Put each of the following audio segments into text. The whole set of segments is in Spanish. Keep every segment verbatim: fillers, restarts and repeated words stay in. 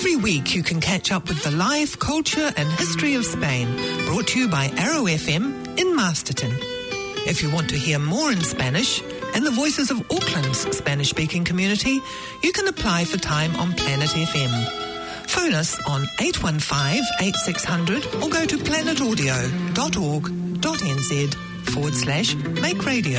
Every week you can catch up with the life, culture and history of Spain, brought to you by Arrow F M in Masterton. If you want to hear more in Spanish and the voices of Auckland's Spanish-speaking community, you can apply for time on Planet F M. Phone us on eight one five, eight six zero zero or go to planetaudio.org.nz forward slash make radio.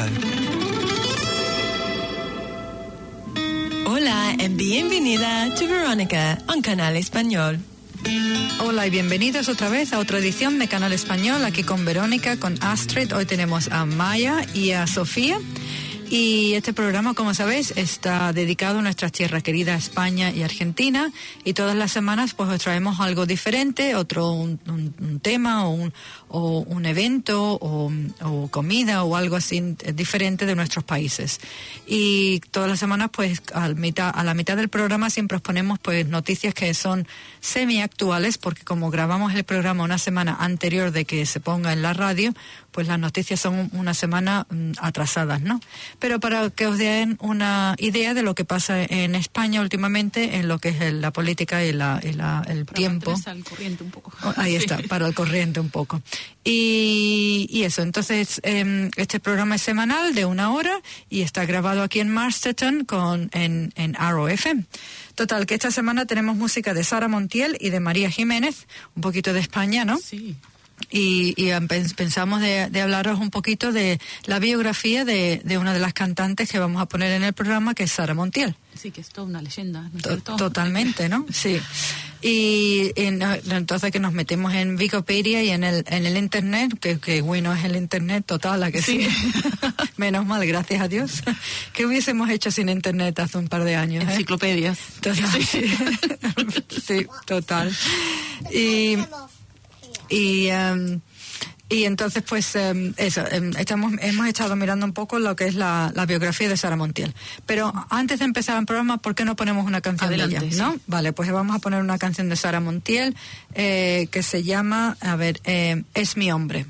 Hola and bienvenida to Veronica on Canal Español. Hola y bienvenidos otra vez a otra edición de Canal Español, aquí con Verónica, con Astrid. Hoy tenemos a Maya y a Sofía. Y este programa, como sabéis, está dedicado a nuestras tierras queridas, España y Argentina. Y todas las semanas pues os traemos algo diferente, otro un, un, un tema o un, o un evento o, o comida o algo así diferente de nuestros países. Y todas las semanas pues al mitad, a la mitad del programa siempre os ponemos pues noticias que son semi-actuales, porque como grabamos el programa una semana anterior de que se ponga en la radio, pues las noticias son una semana mm, atrasadas, ¿no? Pero para que os den una idea de lo que pasa en España últimamente, en lo que es el, la política y, la, y la, el para tiempo. Al corriente un poco. Ahí sí. Está, para el corriente un poco. Y, y eso, entonces, eh, este programa es semanal de una hora y está grabado aquí en Masterton con, en, en Arrow F M. Total, que esta semana tenemos música de Sara Montiel y de María Jiménez, un poquito de España, ¿no? Sí. Y, y pensamos de, de hablaros un poquito de la biografía de, de una de las cantantes que vamos a poner en el programa, que es Sara Montiel. Sí, que es toda una leyenda, ¿no es to- cierto? Totalmente, ¿no? Sí. Y, y no, entonces que nos metemos en Wikipedia y en el en el internet, que, que bueno es el internet total, ¿a que sí? sí? Menos mal, gracias a Dios. ¿Qué hubiésemos hecho sin internet hace un par de años? ¿eh? Enciclopedias. Total, sí. Sí, total. Y... Y, um, y entonces, pues, um, eso, um, estamos, hemos estado mirando un poco lo que es la, la biografía de Sara Montiel. Pero antes de empezar el programa, ¿por qué no ponemos una canción Adelante, de ella? ¿No? Sí. Vale, pues vamos a poner una canción de Sara Montiel eh, que se llama, a ver, eh, Es mi hombre.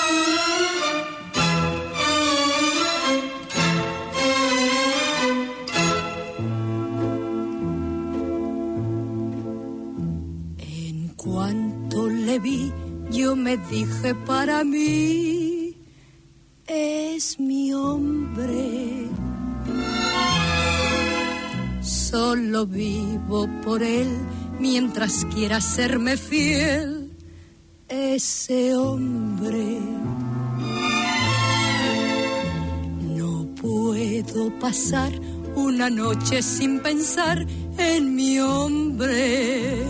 En cuanto le vi, yo me dije para mí, es mi hombre. Solo vivo por él, mientras quiera serme fiel, ese hombre. No puedo pasar una noche sin pensar en mi hombre.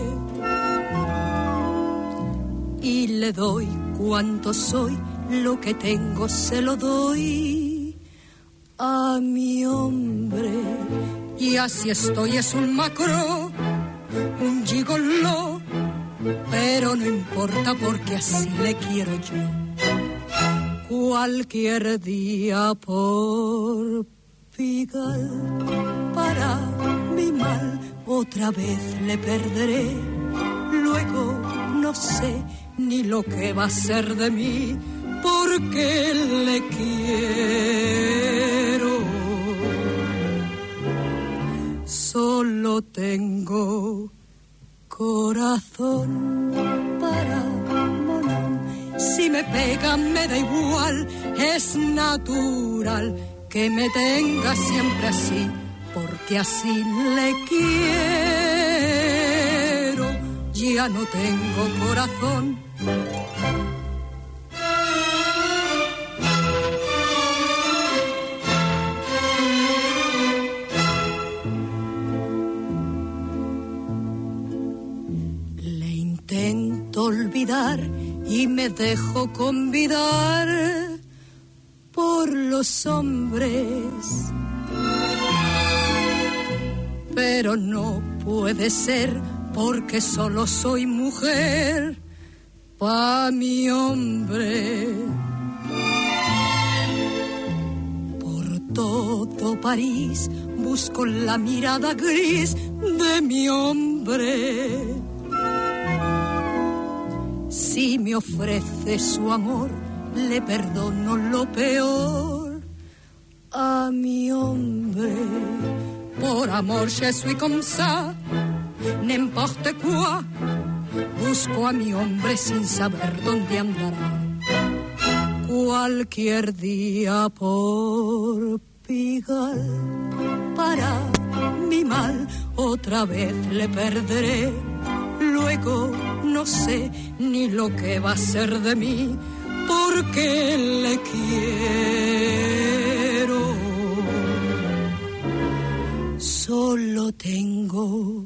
Y le doy cuanto soy, lo que tengo se lo doy a mi hombre. Y así estoy, es un macro, un gigoló, pero no importa porque así le quiero yo. Cualquier día por Pigal, para mi mal, otra vez le perderé. Luego no sé ni lo que va a ser de mí, porque le quiero. Solo tengo corazón para Monón. Si me pega me da igual, es natural que me tenga siempre así, porque así le quiero. Ya no tengo corazón. Le intento olvidar y me dejo convidar por los hombres, pero no puede ser, porque solo soy mujer pa' mi hombre. Por todo París busco la mirada gris de mi hombre. Si me ofrece su amor, le perdono lo peor a mi hombre. Por amor je suis comme ça, n'importe quoi. Busco a mi hombre sin saber dónde andará. Cualquier día por Pigal, para mi mal, otra vez le perderé. Luego no sé ni lo que va a ser de mí, porque le quiero. Solo tengo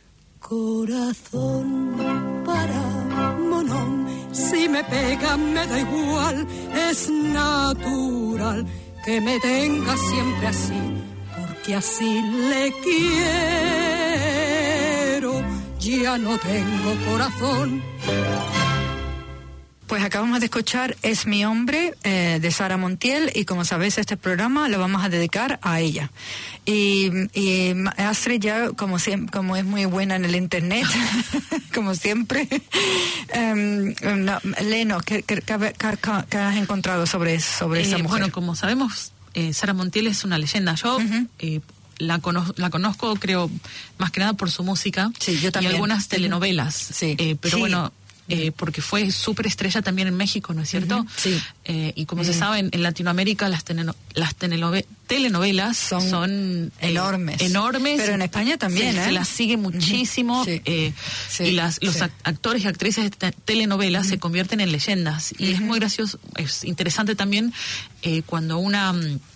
corazón para Monón. Si me pega me da igual, es natural que me tenga siempre así, porque así le quiero. Ya no tengo corazón. Pues acabamos de escuchar Es mi hombre, eh, de Sara Montiel, y como sabéis este programa lo vamos a dedicar a ella. Y, y Astrid ya, como siempre, como es muy buena en el internet, como siempre, um, no, Leno, ¿qué, qué, qué, qué has encontrado sobre, sobre eh, esa mujer? Bueno, como sabemos, eh, Sara Montiel es una leyenda. Yo uh-huh. eh, la, cono- la conozco, creo, más que nada por su música. Sí, yo también. Y algunas telenovelas. Sí. Eh, pero sí. bueno... Eh, porque fue súper estrella también en México, ¿no es cierto? Uh-huh, sí. Eh, y como uh-huh. se sabe, en, en Latinoamérica las, teneno- las tenelove- telenovelas son, son eh, enormes. enormes. Pero en España también, se, ¿eh? se las sigue muchísimo. Uh-huh. Sí. Eh, Sí. Y las, los Sí. actores y actrices de te- telenovelas Uh-huh. se convierten en leyendas. Y uh-huh. es muy gracioso, es interesante también eh, cuando una...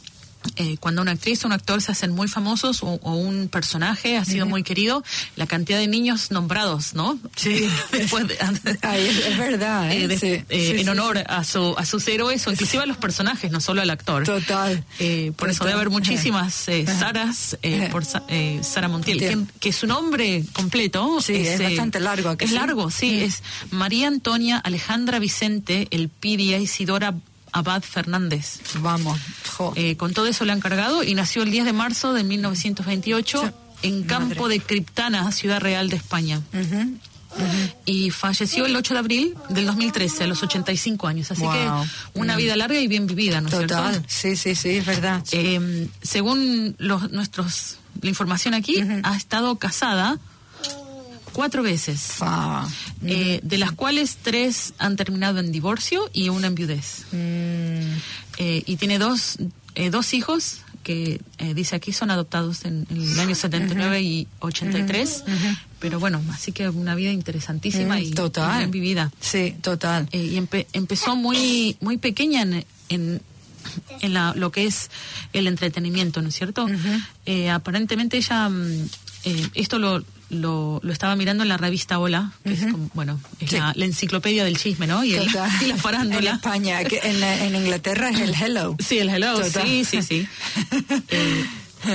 Eh, cuando una actriz o un actor se hacen muy famosos o, o un personaje ha sido uh-huh. muy querido, la cantidad de niños nombrados, ¿no? Sí. Después de, Ay, es, es verdad, ¿eh? eh, de, sí. eh, Sí, en sí, honor sí. a su a sus héroes o inclusive a los personajes, no solo al actor. Total. Eh, por Total. eso debe haber muchísimas eh, Saras eh, por eh, Sara Montiel, que, que su nombre completo sí, es, es bastante largo. Es sí? largo, sí, Mm. es María Antonia Alejandra Vicente Elpidia Isidora Abad Fernández. Vamos. Eh, con todo eso le han cargado y nació el diez de marzo de mil novecientos veintiocho sí. en Campo Madre. de Criptana, Ciudad Real de España. Uh-huh. Uh-huh. Y falleció el ocho de abril del dos mil trece, a los ochenta y cinco años. Así wow. que una mm. vida larga y bien vivida, ¿no es cierto? Total, sí, sí, sí, es verdad. Eh, según los nuestros la información aquí, uh-huh. ha estado casada cuatro veces, ah. eh, de las cuales tres han terminado en divorcio y una en viudez. Mm. Eh, y tiene dos eh, dos hijos que eh, dice aquí son adoptados en, en el año setenta y nueve uh-huh. y ochenta y tres, uh-huh. pero bueno, así que una vida interesantísima uh-huh. y, total. y bien vivida. Sí, total. Eh, y empe- empezó muy muy pequeña en, en en la, lo que es el entretenimiento, ¿no es cierto? Uh-huh. Eh, aparentemente ella eh, esto lo Lo, lo estaba mirando en la revista Hola, que uh-huh. es como, bueno, es sí. la, la enciclopedia del chisme, ¿no? Y, el, y la farándula. En España, que en, en Inglaterra es el Hello. Sí, el Hello, Total. sí, sí, sí. eh,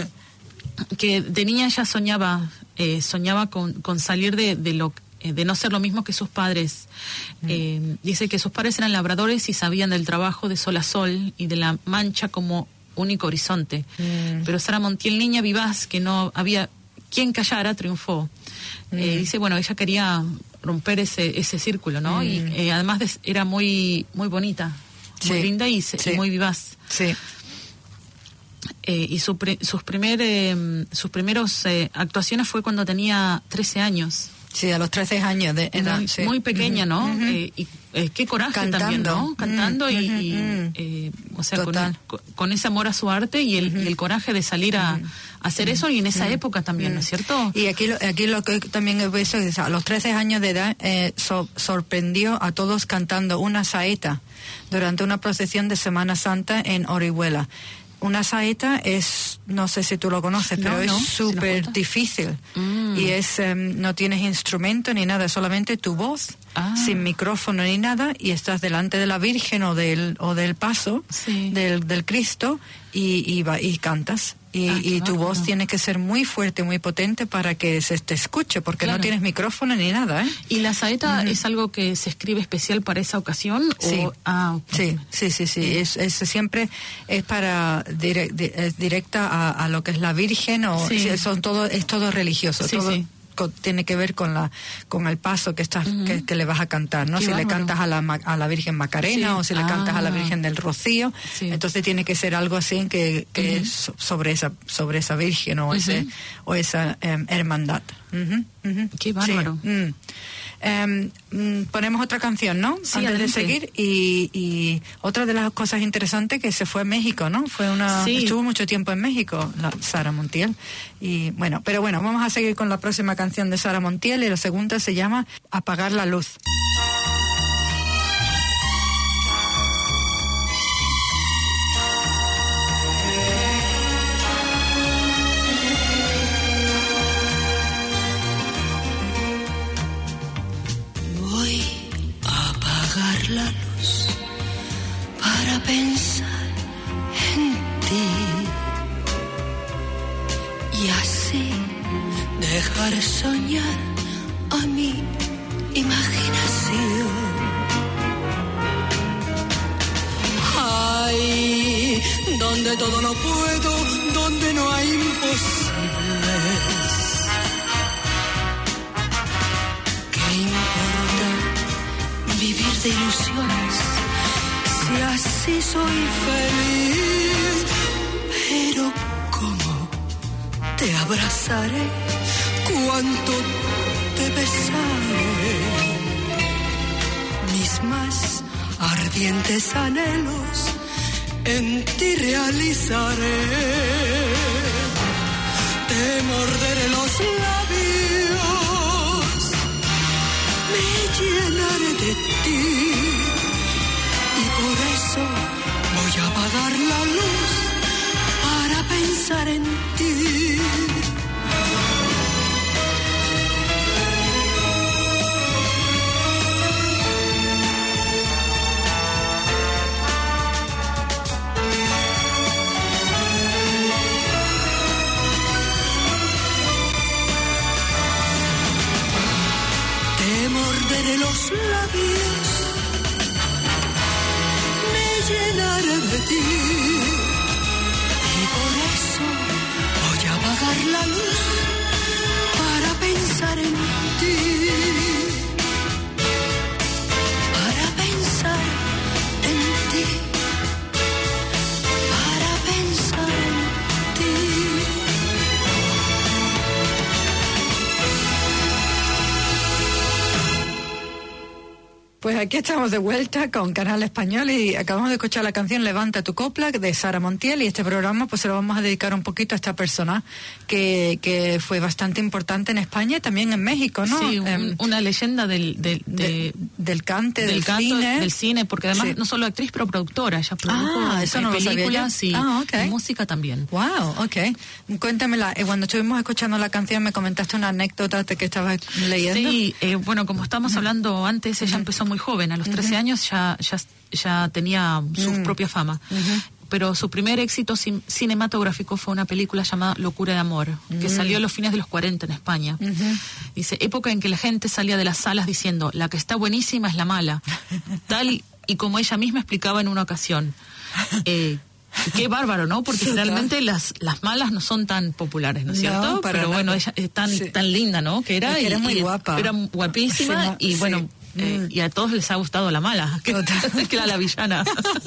que de niña ella soñaba, eh, soñaba con, con salir de, de lo eh, de no ser lo mismo que sus padres. Uh-huh. Eh, dice que sus padres eran labradores y sabían del trabajo de sol a sol y de la mancha como único horizonte. Uh-huh. Pero Sara Montiel, niña vivaz, que no había quien callara, triunfó. Mm. Eh, dice, bueno, ella quería romper ese ese círculo, ¿no? Mm. Y eh, además de, era muy muy bonita, sí. muy linda y, se, sí. y muy vivaz. Sí. Eh, y su pre, sus primer eh, sus primeros eh, actuaciones fue cuando tenía trece años. Sí, a los trece años de edad. Muy, sí. muy pequeña, ¿no? Uh-huh. Eh, y eh, qué coraje Cantando. también, ¿no? Cantando uh-huh. y, y uh-huh. eh, o sea, con, Total. con ese amor a su arte y el, uh-huh. y el coraje de salir a, uh-huh. a hacer eso y en esa uh-huh. época también, ¿no es cierto? Y aquí lo, aquí lo que también he visto es a los trece años de edad eh, so, sorprendió a todos cantando una saeta durante una procesión de Semana Santa en Orihuela. Una saeta es, no sé si tú lo conoces, no, pero no, es súper si difícil. Mm. Y es, um, no tienes instrumento ni nada, solamente tu voz, ah. sin micrófono ni nada, y estás delante de la Virgen o del, o del paso sí. del, del Cristo y, y, va, y cantas. Y, ah, y tu claro. voz tiene que ser muy fuerte, muy potente para que se te escuche, porque claro. no tienes micrófono ni nada, ¿eh? ¿Y la saeta uh-huh. es algo que se escribe especial para esa ocasión? Sí, o... ah, okay. sí, sí, sí, sí. Es, es siempre es para dire, di, es directa a, a lo que es la Virgen o sí. son todo es todo religioso, sí, todo sí. con, tiene que ver con la con el paso que estás uh-huh. que, que le vas a cantar, ¿no? Qué si bárbaro. le cantas a la a la Virgen Macarena sí. o si le ah. cantas a la Virgen del Rocío, sí. entonces tiene que ser algo así que, que uh-huh. es sobre esa sobre esa Virgen o uh-huh. ese o esa um, hermandad. Uh-huh. Uh-huh. Qué bárbaro. Sí. Mm. Um, mm, ponemos otra canción, ¿no? Sí, antes adelante. de seguir. Y, y otra de las cosas interesantes que se fue a México, ¿no? Fue una, Sí. estuvo mucho tiempo en México, la Sara Montiel. Y bueno, pero bueno, vamos a seguir con la próxima canción de Sara Montiel, y la segunda se llama Apagar la luz. La luz para pensar en ti y así dejar soñar a mi imaginación. Ay, donde todo lo puedo, donde no hay imposibles. ¿Qué importa vivir de ilusiones si así soy feliz? Pero cómo te abrazaré, cuánto te besaré, mis más ardientes anhelos en ti realizaré. Te morderé los labios, me llenaré de ti y por eso voy a apagar la luz para pensar en ti. Te morderé los labios, me llenaré de ti y por eso voy a apagar la luz para pensar en ti, para pensar en ti, para pensar en ti. Pues aquí estamos de vuelta con Canal Español y acabamos de escuchar la canción Levanta tu copla de Sara Montiel, y este programa pues se lo vamos a dedicar un poquito a esta persona que, que fue bastante importante en España y también en México, ¿no? Sí, un, Um, una leyenda del, del, de, de, del cante, del, del, canto, cine. del cine, porque además Sí. no solo actriz, pero productora. Ella produjo Ah, eso eh, no lo sabía películas yo. y, Ah, ok. y música también. Wow, ok. Cuéntamela, eh, cuando estuvimos escuchando la canción me comentaste una anécdota de que estabas leyendo. Sí, eh, bueno, como estábamos hablando antes, ella empezó muy joven, a los trece años ya, ya, ya tenía su Mm. propia fama. Pero su primer éxito cin- cinematográfico fue una película llamada Locura de Amor, que salió a los fines de los cuarenta en España. Dice, época en que la gente salía de las salas diciendo, la que está buenísima es la mala. Tal y como ella misma explicaba en una ocasión. Eh, Qué bárbaro, ¿no? Porque Sí, generalmente claro. las, las malas no son tan populares, ¿no es No, cierto? para Pero bueno, nada. ella es tan, Sí. tan linda, ¿no? Que era, Es que era y- muy y guapa. Era guapísima Sí, y sí. bueno, eh, Mm. y a todos les ha gustado la mala, que, Total. que era la villana.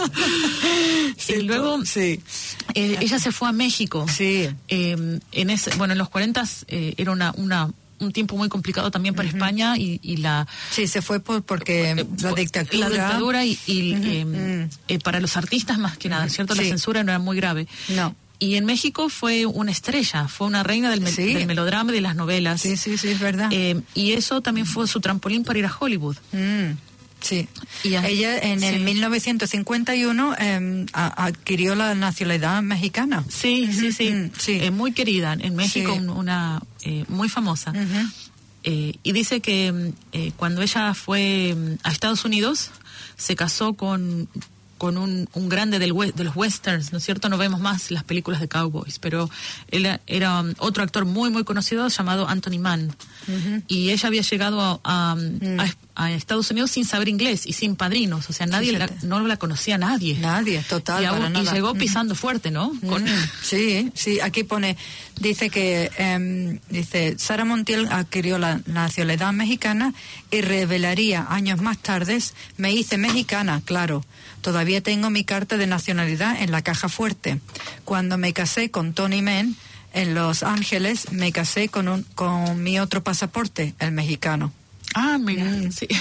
Sí, y luego sí. eh, ella se fue a México. Sí. Eh, en ese, bueno, en los cuarenta eh, era una, una, un tiempo muy complicado también para España y, y la... Sí, se fue por, porque eh, la por- dictadura. la dictadura y, y, Ujú, eh, mm. eh, para los artistas más que nada, ¿cierto? La Sí. censura no era muy grave. No. Y en México fue una estrella, fue una reina del, me- Sí. del melodrama y de las novelas. Sí, sí, sí, es verdad. Eh, y eso también fue su trampolín para ir a Hollywood. Mm, sí. Y a- Ella en el sí. mil novecientos cincuenta y uno eh, a- adquirió la nacionalidad mexicana. Sí, sí, sí. mm, sí. Eh, muy querida. En México, Sí. un- una eh, muy famosa. Ujú. Eh, y dice que mm, eh, cuando ella fue mm, a Estados Unidos, se casó con, con un, un grande del we- de los westerns, ¿no es cierto? No vemos más las películas de cowboys, pero él era, era, um, otro actor muy, muy conocido llamado Anthony Mann. Y ella había llegado a, a, Mm. a- a Estados Unidos sin saber inglés y sin padrinos, o sea, nadie la, Fíjate. no la conocía nadie. Nadie, total, Y, aún- para y nada. llegó Ujú. pisando fuerte, ¿no? Con- Mm, sí, sí, aquí pone, dice que, em, dice, Sara Montiel adquirió la nacionalidad mexicana y revelaría años más tarde, me hice mexicana, claro, todavía tengo mi carta de nacionalidad en la caja fuerte. Cuando me casé con Tony Mann, en Los Ángeles, me casé con, un, con mi otro pasaporte, el mexicano. Ah, mira, mm. sí.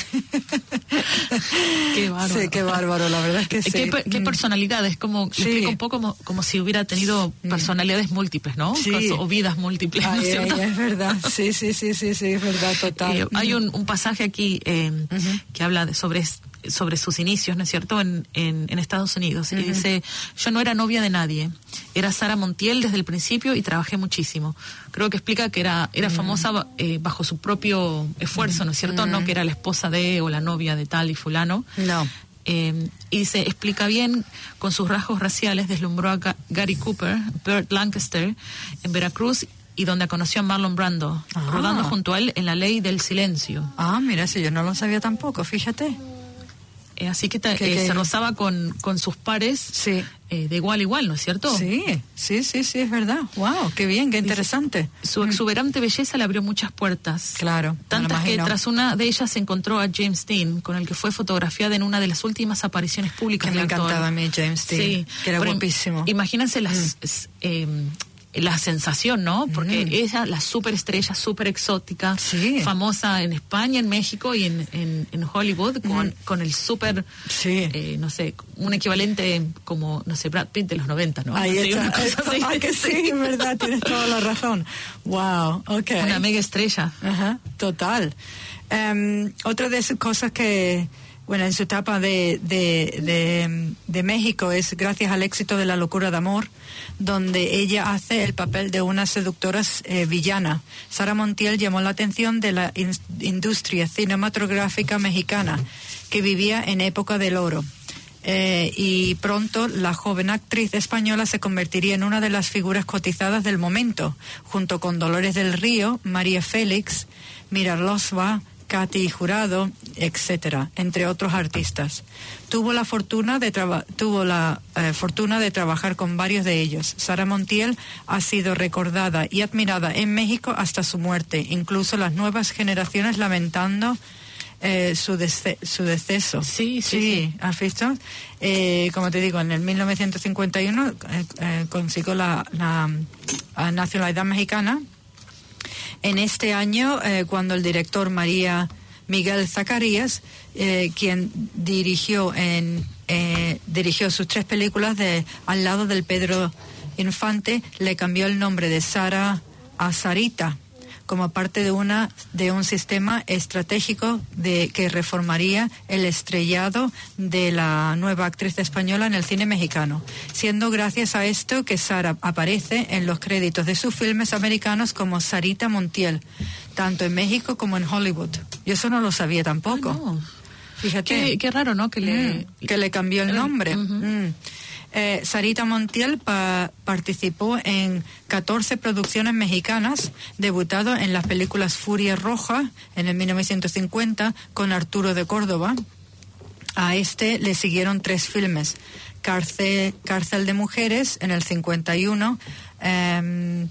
Qué bárbaro. Sí, qué bárbaro, la verdad es que sí. ¿Qué, qué personalidades? Como, sí. Le explico un poco como, como si hubiera tenido personalidades múltiples, ¿no? Sí. O vidas múltiples, ¿no Ay, es cierto? ay, es verdad, sí, sí, sí, sí, sí, es verdad, total. Eh, hay un, un pasaje aquí eh, uh-huh. que habla de, sobre sobre sus inicios, ¿no es cierto?, en, en, en Estados Unidos. Uh-huh. Y dice, yo no era novia de nadie, era Sara Montiel desde el principio y trabajé muchísimo. Creo que explica que era, era uh-huh. famosa eh, bajo su propio esfuerzo, ¿no es cierto?, uh-huh. no que era la esposa de o la novia de tal y fulano. No. Eh, y dice, explica bien, con sus rasgos raciales, deslumbró a Ga- Gary Cooper, Burt Lancaster, en Veracruz, y donde conoció a Marlon Brando, ah. rodando junto a él en La Ley del Silencio. Ah, mira, si yo no lo sabía tampoco, fíjate. Eh, así que ta, ¿Qué, eh, qué? se rozaba con, con sus pares sí. eh, de igual a igual, ¿no es cierto? Sí, sí, sí, sí, es verdad. Wow, qué bien, qué interesante. Dice, su exuberante belleza le abrió muchas puertas. Claro. Tantas que tras una de ellas se encontró a James Dean, con el que fue fotografiada en una de las últimas apariciones públicas que del me actor. encantaba a mí James Dean, sí, que era pero guapísimo. Imagínense las... Mm. Eh, la sensación, ¿no? Porque mm. ella, la superestrella, súper exótica, sí. famosa en España, en México y en, en, en Hollywood, con, mm. con el súper, sí. eh, no sé, un equivalente como, no sé, Brad Pitt de los noventa, ¿no? Ahí sí, está. Una cosa así. Ah, que sí, en verdad, tienes toda la razón. Wow, ok. Una mega estrella. Ajá, total. Um, otra de esas cosas que... Bueno, en su etapa de, de, de, de México es gracias al éxito de La locura de amor, donde ella hace el papel de una seductora eh, villana. Sara Montiel llamó la atención de la in- industria cinematográfica mexicana, que vivía en época del oro. Eh, y pronto la joven actriz española se convertiría en una de las figuras cotizadas del momento, junto con Dolores del Río, María Félix, Mira Losba, Katy Jurado, etcétera, entre otros artistas. Tuvo la fortuna de traba- tuvo la eh, fortuna de trabajar con varios de ellos. Sara Montiel ha sido recordada y admirada en México hasta su muerte, incluso las nuevas generaciones lamentando eh, su, dece- su deceso. Sí, sí, sí. sí. ¿Has visto? Eh, como te digo, en el mil novecientos cincuenta y uno eh, eh, consiguió la, la, la nacionalidad mexicana. En este año, eh, cuando el director María Miguel Zacarías, eh, quien dirigió en eh, dirigió sus tres películas de Al lado del Pedro Infante, le cambió el nombre de Sara a Sarita, como parte de una de un sistema estratégico de que reformaría el estrellado de la nueva actriz española en el cine mexicano, siendo gracias a esto que Sara aparece en los créditos de sus filmes americanos como Sarita Montiel, tanto en México como en Hollywood. Yo eso no lo sabía tampoco. Ah, no. Fíjate. Qué, qué raro, ¿no? Que le, mm, que le cambió el nombre. Uh-huh. Mm. Eh, Sarita Montiel pa- participó en catorce producciones mexicanas, debutado en las películas Furia Roja en el mil novecientos cincuenta con Arturo de Córdoba. A este le siguieron tres filmes: Cárcel, Cárcel de Mujeres en el cincuenta y uno, eh,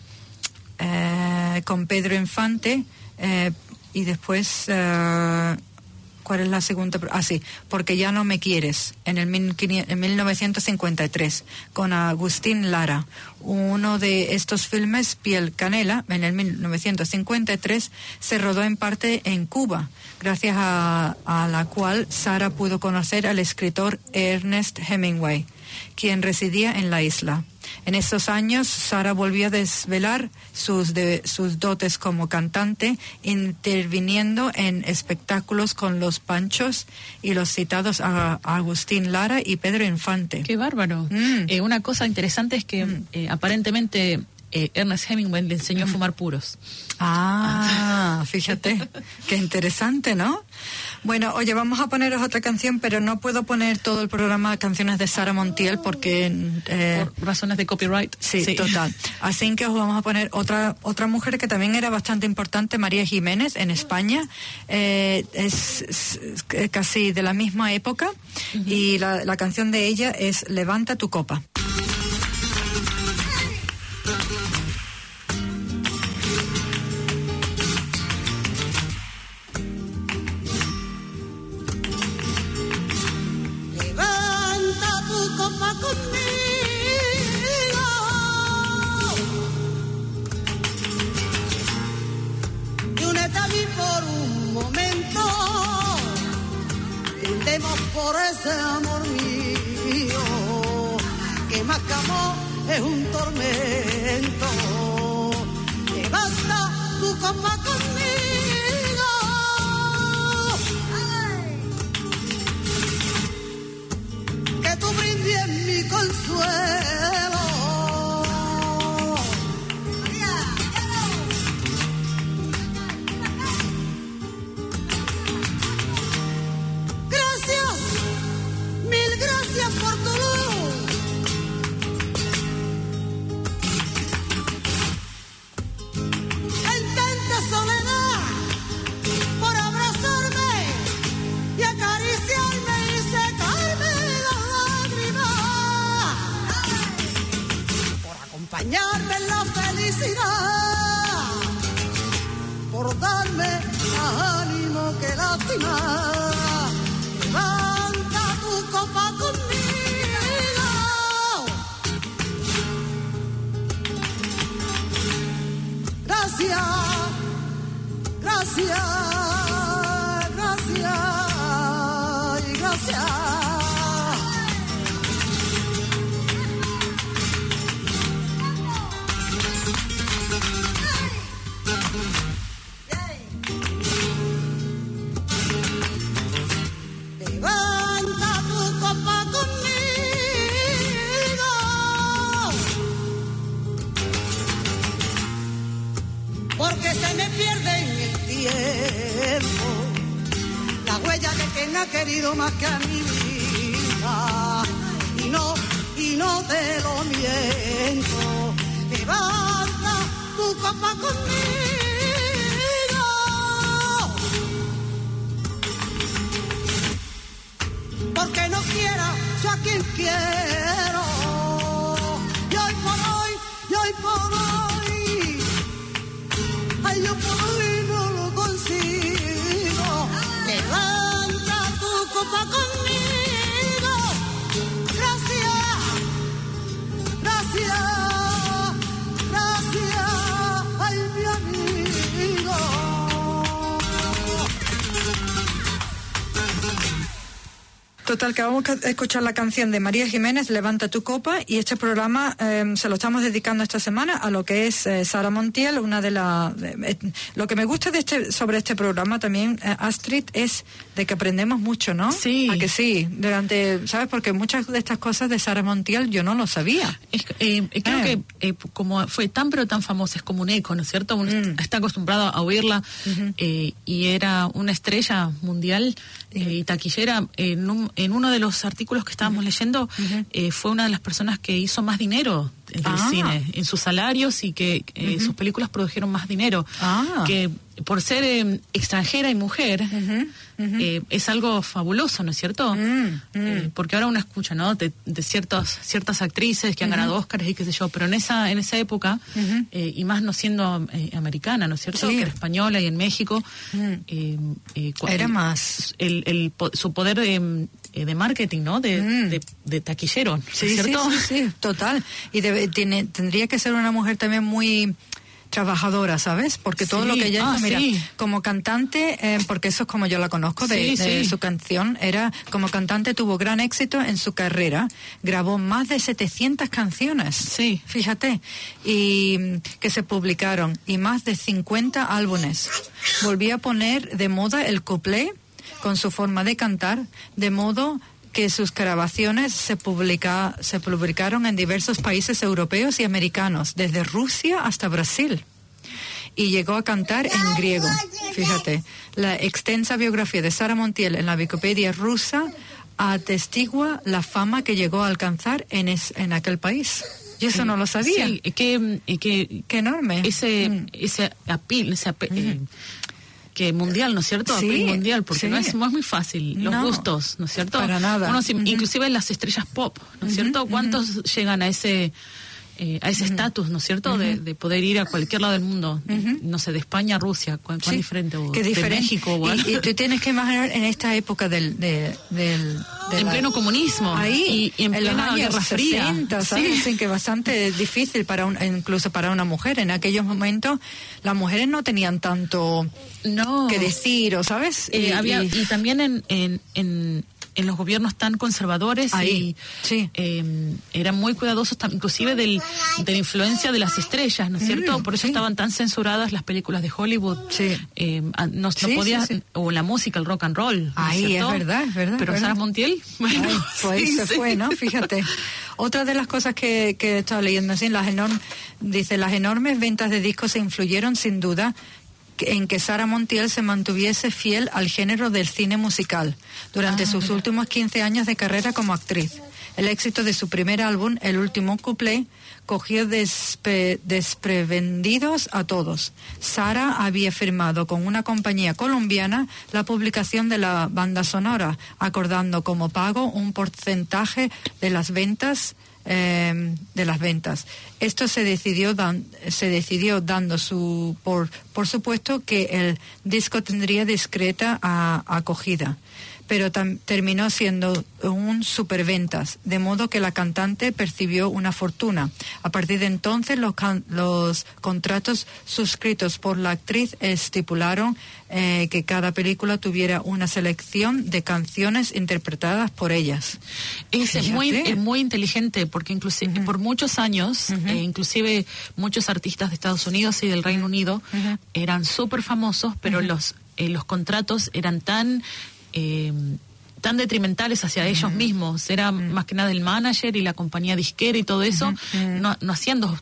eh, con Pedro Infante, eh, y después... Eh, ¿cuál es la segunda? Ah, sí, Porque ya no me quieres, en el mil novecientos cincuenta y tres, con Agustín Lara. Uno de estos filmes, Piel Canela, en el mil novecientos cincuenta y tres, se rodó en parte en Cuba, gracias a, a la cual Sara pudo conocer al escritor Ernest Hemingway, quien residía en la isla. En estos años, Sara volvió a desvelar sus, de, sus dotes como cantante, interviniendo en espectáculos con Los Panchos y los citados a, a Agustín Lara y Pedro Infante. Qué bárbaro. Mm. Eh, una cosa interesante es que mm. eh, aparentemente eh, Ernest Hemingway le enseñó mm. a fumar puros. Ah, fíjate, qué interesante, ¿no? Bueno, oye, vamos a poneros otra canción, pero no puedo poner todo el programa de canciones de Sara Montiel porque... Eh, Por razones de copyright. Sí, sí, total. Así que os vamos a poner otra otra mujer que también era bastante importante, María Jiménez, en España. Eh, es, es casi de la misma época, uh-huh. y la, la canción de ella es Levanta tu copa. por ese amor mío, que más que amor es un tormento. Levanta tu copa conmigo, que tú brindes en mi consuelo. Gracias, mil gracias por tu luz. En tanta soledad, por abrazarme y acariciarme y secarme las lágrimas, por acompañarme en la felicidad, por darme más ánimo que lástima. Levanta tu copa conmigo, gracias, gracias, gracias y gracias. Levanta tu copa conmigo, porque se me pierde en el tiempo la huella de quien ha querido más que a mi vida, y no, y no te lo miento. Levanta tu copa conmigo, porque no quiera yo a quien quiero, y hoy por hoy, y hoy por hoy, ay, yo por hoy no lo consigo. Levanta tu copa conmigo, gracias, gracias, gracias, ay, mi amigo. Total, que vamos a escuchar la canción de María Jiménez, Levanta tu copa, y este programa eh, se lo estamos dedicando esta semana a lo que es eh, Sara Montiel, una de las... Eh, lo que me gusta de este sobre este programa también, eh, Astrid, es de que aprendemos mucho, ¿no? Sí. ¿A que sí? Durante, ¿sabes? Porque muchas de estas cosas de Sara Montiel yo no lo sabía. Es, eh, creo Eh. que eh, como fue tan pero tan famosa, es como un eco, ¿no es cierto? Uno Mm. está acostumbrado a oírla, Ujú. eh, y era una estrella mundial eh, y taquillera. En, un, en uno de los artículos que estábamos leyendo, Ujú. eh, fue una de las personas que hizo más dinero del Ah. cine en sus salarios, y que eh, Ujú. sus películas produjeron más dinero. Ah. Que por ser eh, extranjera y mujer, Ujú, ujú. eh, es algo fabuloso, ¿no es cierto? Mm, mm. Eh, porque ahora uno escucha, ¿no? De, de ciertas ciertas actrices que han ganado Óscares y qué sé yo, pero en esa en esa época, Ujú. eh, y más no siendo eh, americana, ¿no es cierto? Sí. Que era española, y en México, Mm. eh, eh, cua- Era el- más. el, el po- su poder de, eh, de marketing, ¿no? De, Mm. de, de taquillero, ¿no es Sí, cierto? sí, sí, sí, total. Y debe- tiene, tendría que ser una mujer también muy trabajadora, ¿sabes? Porque todo Sí, lo que ella ah, hizo, mira, sí. como cantante, eh, porque eso es como yo la conozco de, Sí, de sí. su canción, era como cantante, tuvo gran éxito en su carrera, grabó más de setecientas canciones, Sí. fíjate, y mm, que se publicaron, y más de cincuenta álbumes. Volvió a poner de moda el couplet con su forma de cantar, de modo que sus grabaciones se, publica, se publicaron en diversos países europeos y americanos, desde Rusia hasta Brasil. Y llegó a cantar en griego. Fíjate, la extensa biografía de Sara Montiel en la Wikipedia rusa atestigua la fama que llegó a alcanzar en, es, en aquel país. Yo eso no lo sabía. Sí, que, que, Qué enorme. ese Mm. ese appeal, ese ape- eh, que mundial, ¿no es cierto? Sí, Appeal mundial, porque sí. no es, no es muy fácil los No, gustos, ¿no es cierto? para nada. Uno, si- Ujú. inclusive las estrellas pop, ¿no es cierto? ¿Cuántos llegan a ese eh, a ese estatus, ¿no es cierto? De, de poder ir a cualquier lado del mundo, no sé, de España a Rusia, ¿cuán, cuán Sí, diferente? O qué de diferente. México, o algo. y, y tú tienes que imaginar en esta época del, de, del de en la- pleno comunismo, ahí y, y en, los plena años Guerra Fría. sesenta, ¿sabes? Sí. Así que bastante difícil para un, incluso para una mujer. En aquellos momentos las mujeres no tenían tanto No. que decir, ¿o sabes? Eh, Y- había, y- y también en, en, en, en los gobiernos tan conservadores. Ahí, y sí. eh, eran muy cuidadosos, inclusive del, de la influencia de las estrellas, ¿no es cierto? Mm, Por eso sí. estaban tan censuradas las películas de Hollywood. Sí. Eh, no no Sí, podía, sí, sí. o la música, el rock and roll. ¿no Ahí, es cierto? verdad, es verdad. Pero es Sara verdad. Montiel, bueno, Ay, pues sí, se sí. fue, ¿no? Fíjate. Otra de las cosas que, que he estado leyendo así, las enorm- dice, las enormes ventas de discos se influyeron sin duda en que Sara Montiel se mantuviese fiel al género del cine musical durante Ah, sus mira. últimos quince años de carrera como actriz. El éxito de su primer álbum, El último cuplé, cogió despe- desprevendidos a todos. Sara había firmado con una compañía colombiana la publicación de la banda sonora, acordando como pago un porcentaje de las ventas eh, de las ventas. Esto se decidió dan, se decidió dando su por por supuesto que el disco tendría discreta a, acogida, pero tam, terminó siendo un superventas, de modo que la cantante percibió una fortuna. A partir de entonces los, can, los contratos suscritos por la actriz estipularon eh, que cada película tuviera una selección de canciones interpretadas por ellas. Es Fíjate. muy, es muy inteligente porque inclusive Ujú. por muchos años, Ujú. eh, inclusive muchos artistas de Estados Unidos y del Reino Unido Ujú. eran súper famosos, pero Ujú. los eh, los contratos eran tan eh, tan detrimentales hacia uh-huh. ellos mismos. Era uh-huh. más que nada el manager y la compañía disquera y todo eso. Uh-huh. No, no hacían dos,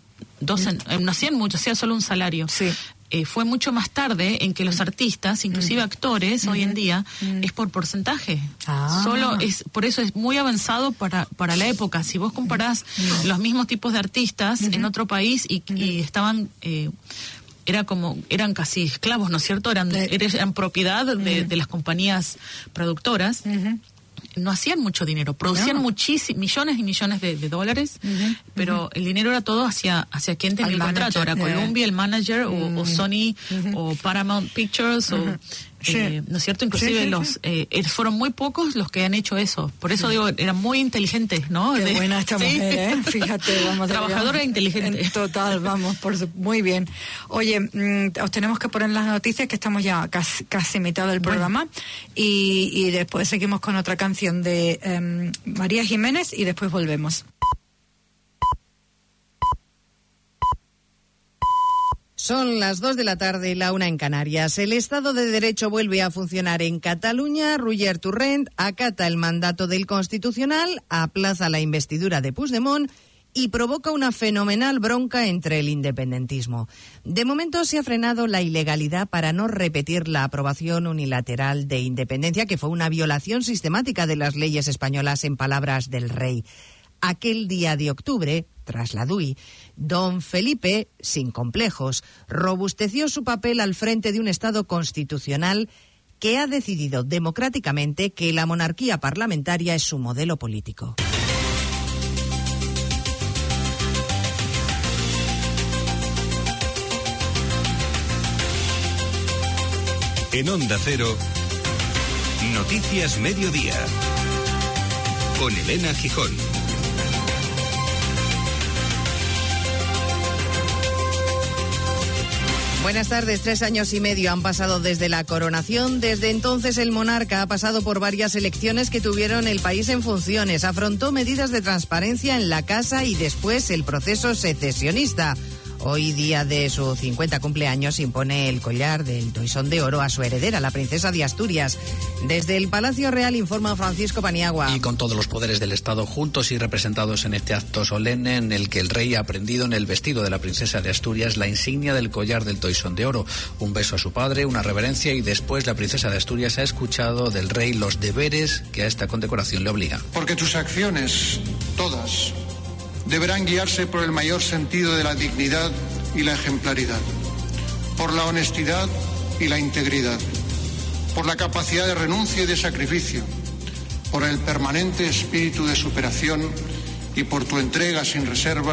dos en, uh-huh. no hacían mucho, hacía solo un salario. Sí. Eh, fue mucho más tarde en que los artistas, inclusive uh-huh. actores, uh-huh. hoy en día, uh-huh. es por porcentaje. Ah. Solo es, por eso es muy avanzado para, para la época. Si vos comparás uh-huh. los mismos tipos de artistas uh-huh. en otro país y, uh-huh. y estaban... Eh, era como, eran casi esclavos, ¿no es cierto? Eran, de, eran propiedad de, uh-huh. de las compañías productoras. Uh-huh. No hacían mucho dinero, producían no. muchísimos, millones y millones de, de dólares, uh-huh. pero uh-huh. el dinero era todo hacia, hacia quien tenía el, el contrato. Era yeah. Columbia, el manager, uh-huh. o, o Sony, uh-huh. o Paramount Pictures, uh-huh. o... Sí. Eh, ¿no es cierto? Inclusive sí, sí, los sí. Eh, fueron muy pocos los que han hecho eso. Por eso sí. digo, eran muy inteligentes, ¿no? Qué de, buena esta sí. mujer, ¿eh? Fíjate, vamos. Trabajadora e inteligente. En total, vamos, por su, muy bien. Oye, mmm, os tenemos que poner las noticias, que estamos ya casi, casi mitad del programa, bueno. y, y después seguimos con otra canción de um, María Jiménez y después volvemos. Son las dos de la tarde, la una en Canarias. El Estado de Derecho vuelve a funcionar en Cataluña. Roger Torrent acata el mandato del Constitucional, aplaza la investidura de Puigdemont y provoca una fenomenal bronca entre el independentismo. De momento se ha frenado la ilegalidad para no repetir la aprobación unilateral de independencia, que fue una violación sistemática de las leyes españolas, en palabras del rey. Aquel día de octubre, tras la D U I, don Felipe, sin complejos, robusteció su papel al frente de un Estado constitucional que ha decidido democráticamente que la monarquía parlamentaria es su modelo político. En Onda Cero, Noticias Mediodía, con Elena Gijón. Buenas tardes. Tres años y medio han pasado desde la coronación. Desde entonces el monarca ha pasado por varias elecciones que tuvieron el país en funciones. Afrontó medidas de transparencia en la casa y después el proceso secesionista. Hoy, día de su cincuenta cumpleaños, impone el collar del Toisón de Oro a su heredera, la princesa de Asturias. Desde el Palacio Real informa Francisco Paniagua. Y con todos los poderes del Estado juntos y representados en este acto solemne en el que el rey ha prendido en el vestido de la princesa de Asturias la insignia del collar del Toisón de Oro. Un beso a su padre, una reverencia, y después la princesa de Asturias ha escuchado del rey los deberes que a esta condecoración le obligan. Porque tus acciones, todas, deberán guiarse por el mayor sentido de la dignidad y la ejemplaridad, por la honestidad y la integridad, por la capacidad de renuncia y de sacrificio, por el permanente espíritu de superación y por tu entrega sin reservas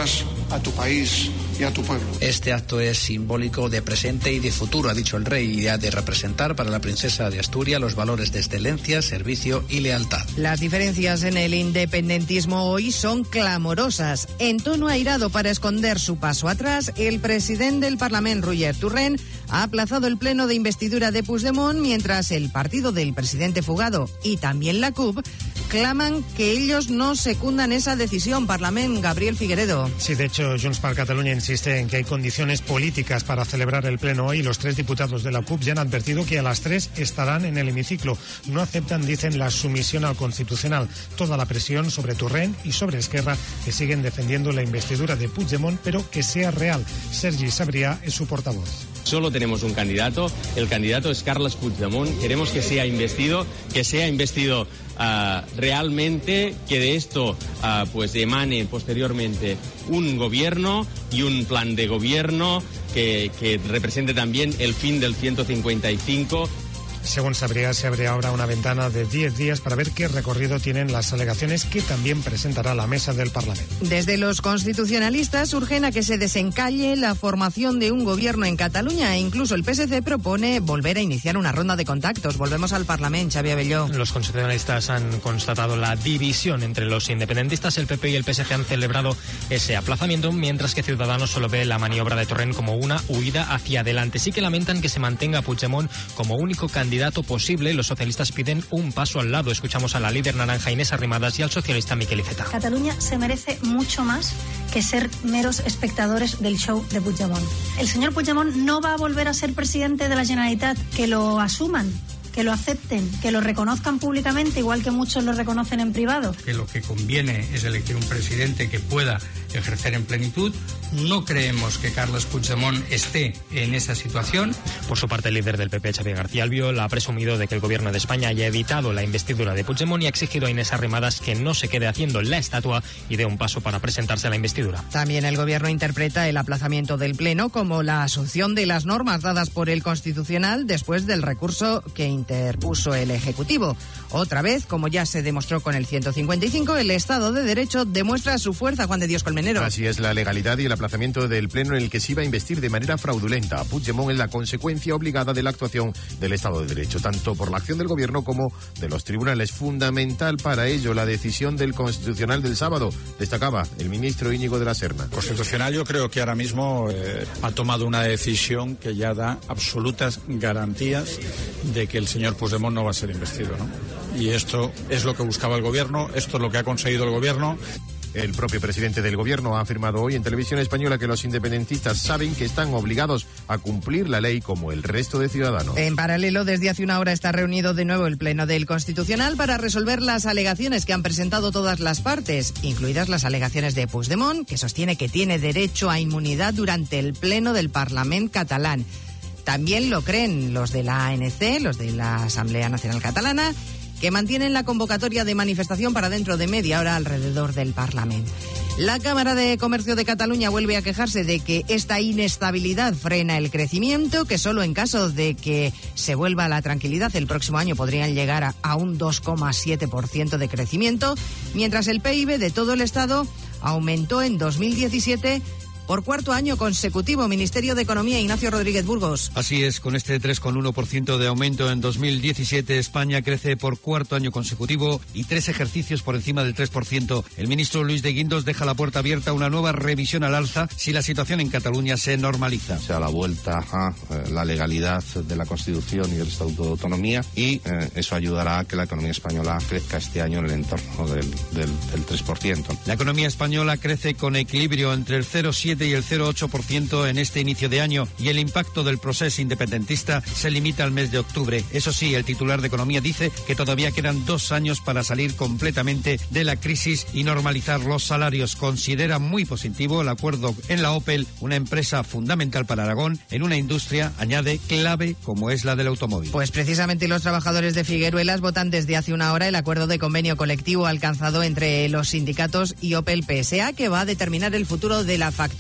a tu país y a tu pueblo. Este acto es simbólico de presente y de futuro, ha dicho el rey, y ha de representar para la princesa de Asturias los valores de excelencia, servicio y lealtad. Las diferencias en el independentismo hoy son clamorosas. En tono airado para esconder su paso atrás, el presidente del Parlamento, Roger Torrent, ha aplazado el pleno de investidura de Puigdemont, mientras el partido del presidente fugado y también la C U P claman que ellos no secundan esa decisión. Parlament, Gabriel Figueredo. Sí, de hecho, Junts per Catalunya insiste en que hay condiciones políticas para celebrar el pleno hoy. Los tres diputados de la C U P ya han advertido que a las tres estarán en el hemiciclo. No aceptan, dicen, la sumisión al Constitucional. Toda la presión sobre Torrent y sobre Esquerra, que siguen defendiendo la investidura de Puigdemont, pero que sea real. Sergi Sabrià es su portavoz. Solo tenemos un candidato, el candidato es Carles Puigdemont. Queremos que sea investido, que sea investido uh, realmente, que de esto uh, pues emane posteriormente un gobierno y un plan de gobierno que, que represente también el fin del ciento cincuenta y cinco. Según Sabrià, se abre ahora una ventana de diez días para ver qué recorrido tienen las alegaciones que también presentará la mesa del Parlamento. Desde los constitucionalistas urgen a que se desencalle la formación de un gobierno en Cataluña e incluso el P S C propone volver a iniciar una ronda de contactos. Volvemos al Parlamento, Xavi Abelló. Los constitucionalistas han constatado la división entre los independentistas. El P P y el P S C han celebrado ese aplazamiento, mientras que Ciudadanos solo ve la maniobra de Torrent como una huida hacia adelante. Sí que lamentan que se mantenga Puigdemont como único candidato posible. Los socialistas piden un paso al lado. Escuchamos a la líder naranja Inés Arrimadas y al socialista Miquel Iceta. Cataluña se merece mucho más que ser meros espectadores del show de Puigdemont. El señor Puigdemont no va a volver a ser presidente de la Generalitat. Que lo asuman, que lo acepten, que lo reconozcan públicamente, igual que muchos lo reconocen en privado. Que lo que conviene es elegir un presidente que pueda ejercer en plenitud. No creemos que Carles Puigdemont esté en esa situación. Por su parte, el líder del P P, Xavier García Albiol, ha presumido de que el gobierno de España haya evitado la investidura de Puigdemont y ha exigido a Inés Arrimadas que no se quede haciendo la estatua y dé un paso para presentarse a la investidura. También el gobierno interpreta el aplazamiento del pleno como la asunción de las normas dadas por el Constitucional después del recurso que interpuso el Ejecutivo. Otra vez, como ya se demostró con el ciento cincuenta y cinco, el Estado de Derecho demuestra su fuerza. Juan de Dios Colmenero. Así es, la legalidad y el aplazamiento del pleno en el que se iba a investir de manera fraudulenta a Puigdemont es la consecuencia obligada de la actuación del Estado de Derecho, tanto por la acción del gobierno como de los tribunales. Fundamental para ello la decisión del Constitucional del sábado, destacaba el ministro Íñigo de la Serna. El Constitucional, yo creo que ahora mismo eh, ha tomado una decisión que ya da absolutas garantías de que el señor Puigdemont no va a ser investido, ¿no? Y esto es lo que buscaba el gobierno, esto es lo que ha conseguido el gobierno. El propio presidente del gobierno ha afirmado hoy en Televisión Española que los independentistas saben que están obligados a cumplir la ley como el resto de ciudadanos. En paralelo, desde hace una hora está reunido de nuevo el Pleno del Constitucional para resolver las alegaciones que han presentado todas las partes, incluidas las alegaciones de Puigdemont, que sostiene que tiene derecho a inmunidad durante el Pleno del Parlamento catalán. También lo creen los de la A N C, los de la Asamblea Nacional Catalana, que mantienen la convocatoria de manifestación para dentro de media hora alrededor del Parlamento. La Cámara de Comercio de Cataluña vuelve a quejarse de que esta inestabilidad frena el crecimiento, que solo en caso de que se vuelva a la tranquilidad el próximo año podrían llegar a, a un dos coma siete por ciento de crecimiento, mientras el P I B de todo el Estado aumentó en dos mil diecisiete por cuarto año consecutivo. Ministerio de Economía, Ignacio Rodríguez Burgos. Así es, con este tres coma uno por ciento de aumento en dos mil diecisiete, España crece por cuarto año consecutivo y tres ejercicios por encima del tres por ciento. El ministro Luis de Guindos deja la puerta abierta a una nueva revisión al alza si la situación en Cataluña se normaliza. O sea, la vuelta a eh, la legalidad de la Constitución y del Estatuto de Autonomía, y eh, eso ayudará a que la economía española crezca este año en el entorno del, del, del tres por ciento. La economía española crece con equilibrio entre el cero coma siete y el cero coma ocho por ciento en este inicio de año, y el impacto del proceso independentista se limita al mes de octubre. Eso sí, el titular de Economía dice que todavía quedan dos años para salir completamente de la crisis y normalizar los salarios. Considera muy positivo el acuerdo en la Opel, una empresa fundamental para Aragón, en una industria, añade, clave como es la del automóvil. Pues precisamente los trabajadores de Figueruelas votan desde hace una hora el acuerdo de convenio colectivo alcanzado entre los sindicatos y Opel P S A, que va a determinar el futuro de la factoría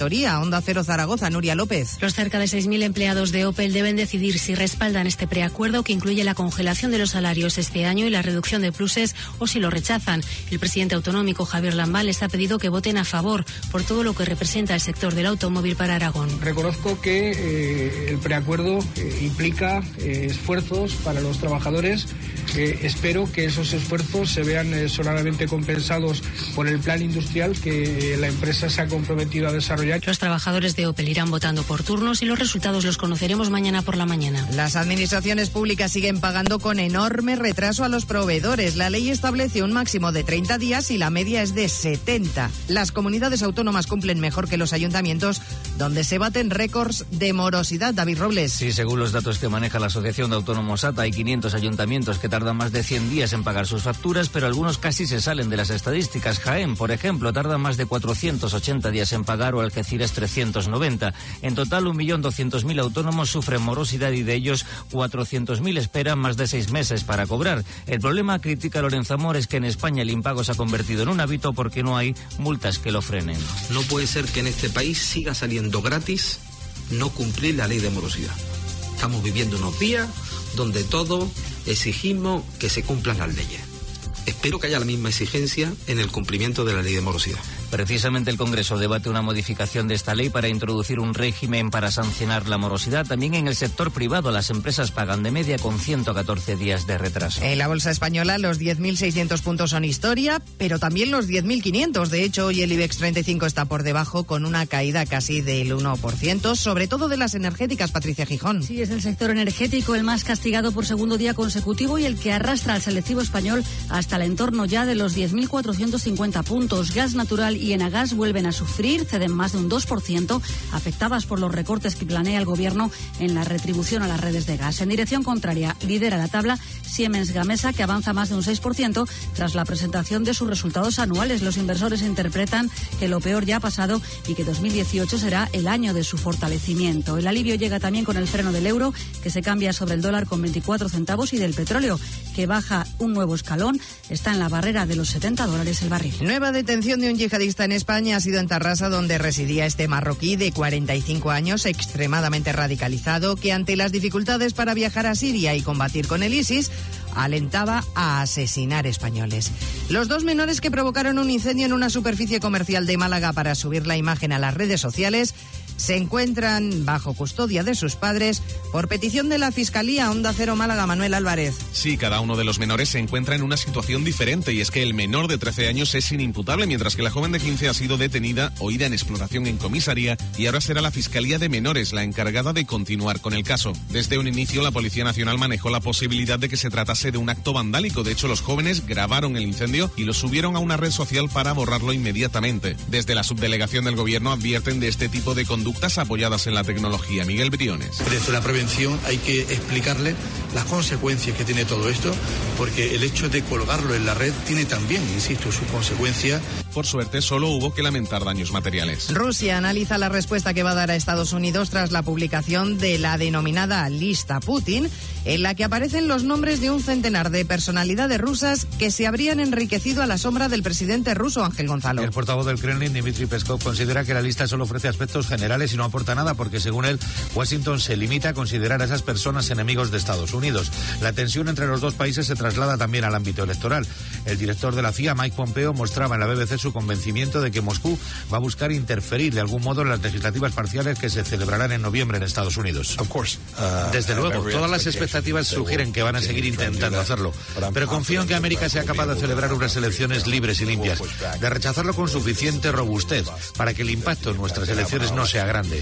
auditoría. Onda Cero Zaragoza, Nuria López. Los cerca de seis mil empleados de Opel deben decidir si respaldan este preacuerdo que incluye la congelación de los salarios este año y la reducción de pluses o si lo rechazan. El presidente autonómico Javier Lambán les ha pedido que voten a favor por todo lo que representa el sector del automóvil para Aragón. Reconozco que eh, el preacuerdo eh, implica eh, esfuerzos para los trabajadores. Eh, espero que esos esfuerzos se vean eh, sonoramente compensados por el plan industrial que eh, la empresa se ha comprometido a desarrollar. Los trabajadores de Opel irán votando por turnos y los resultados los conoceremos mañana por la mañana. Las administraciones públicas siguen pagando con enorme retraso a los proveedores. La ley establece un máximo de treinta días y la media es de setenta. Las comunidades autónomas cumplen mejor que los ayuntamientos, donde se baten récords de morosidad. David Robles. Sí, según los datos que maneja la Asociación de Autónomos A T A, hay quinientos ayuntamientos que tardan más de cien días en pagar sus facturas, pero algunos casi se salen de las estadísticas. Jaén, por ejemplo, tarda más de cuatrocientos ochenta días en pagar, o Algeciras trescientos noventa. En total, un millón doscientos mil autónomos sufren morosidad y de ellos cuatrocientos mil esperan más de seis meses para cobrar. El problema, critica Lorenzo Amor, es que en España el impago se ha convertido en un hábito porque no hay multas que lo frenen. No puede ser que en este país siga saliendo gratis no cumplir la ley de morosidad. Estamos viviendo unos días donde todos exigimos que se cumplan las leyes. Espero que haya la misma exigencia en el cumplimiento de la ley de morosidad. Precisamente el Congreso debate una modificación de esta ley para introducir un régimen para sancionar la morosidad. También en el sector privado las empresas pagan de media con ciento catorce días de retraso. En la bolsa española los diez mil seiscientos puntos son historia, pero también los diez mil quinientos. De hecho, hoy el IBEX treinta y cinco está por debajo con una caída casi del uno por ciento, sobre todo de las energéticas. Patricia Gijón. Sí, es el sector energético el más castigado por segundo día consecutivo y el que arrastra al selectivo español hasta el entorno ya de los diez mil cuatrocientos cincuenta puntos. Gas Natural y Enagas vuelven a sufrir, ceden más de un dos por ciento, afectadas por los recortes que planea el gobierno en la retribución a las redes de gas. En dirección contraria, lidera la tabla Siemens Gamesa, que avanza más de un seis por ciento tras la presentación de sus resultados anuales. Los inversores interpretan que lo peor ya ha pasado y que dos mil dieciocho será el año de su fortalecimiento. El alivio llega también con el freno del euro, que se cambia sobre el dólar con veinticuatro centavos, y del petróleo, que baja un nuevo escalón, está en la barrera de los setenta dólares el barril. Nueva detención de un yihadista en España ha sido en Tarrasa, donde residía este marroquí de cuarenta y cinco años, extremadamente radicalizado, que ante las dificultades para viajar a Siria y combatir con el ISIS, alentaba a asesinar españoles. Los dos menores que provocaron un incendio en una superficie comercial de Málaga para subir la imagen a las redes sociales se encuentran bajo custodia de sus padres por petición de la Fiscalía. Onda Cero Málaga, Manuel Álvarez. Sí, cada uno de los menores se encuentra en una situación diferente, y es que el menor de trece años es inimputable, mientras que la joven de quince ha sido detenida, oída en exploración en comisaría, y ahora será la Fiscalía de Menores la encargada de continuar con el caso. Desde un inicio, la Policía Nacional manejó la posibilidad de que se tratase de un acto vandálico. De hecho, los jóvenes grabaron el incendio y lo subieron a una red social para borrarlo inmediatamente. Desde la subdelegación del Gobierno advierten de este tipo de conductas apoyadas en la tecnología. Miguel Briones. Desde la prevención hay que explicarle las consecuencias que tiene todo esto, porque el hecho de colgarlo en la red tiene también, insisto, su consecuencia. Por suerte, solo hubo que lamentar daños materiales. Rusia analiza la respuesta que va a dar a Estados Unidos tras la publicación de la denominada lista Putin, en la que aparecen los nombres de un centenar de personalidades rusas que se habrían enriquecido a la sombra del presidente ruso. Ángel Gonzalo. El portavoz del Kremlin, Dmitry Peskov, considera que la lista solo ofrece aspectos generales y no aporta nada, porque según él, Washington se limita a considerar a esas personas enemigos de Estados Unidos. La tensión entre los dos países se traslada también al ámbito electoral. El director de la C I A, Mike Pompeo, mostraba en la B B C su convencimiento de que Moscú va a buscar interferir de algún modo en las legislativas parciales que se celebrarán en noviembre en Estados Unidos. Desde luego, todas las expectativas sugieren que van a seguir intentando hacerlo, pero confío en que América sea capaz de celebrar unas elecciones libres y limpias, de rechazarlo con suficiente robustez para que el impacto en nuestras elecciones no sea grande.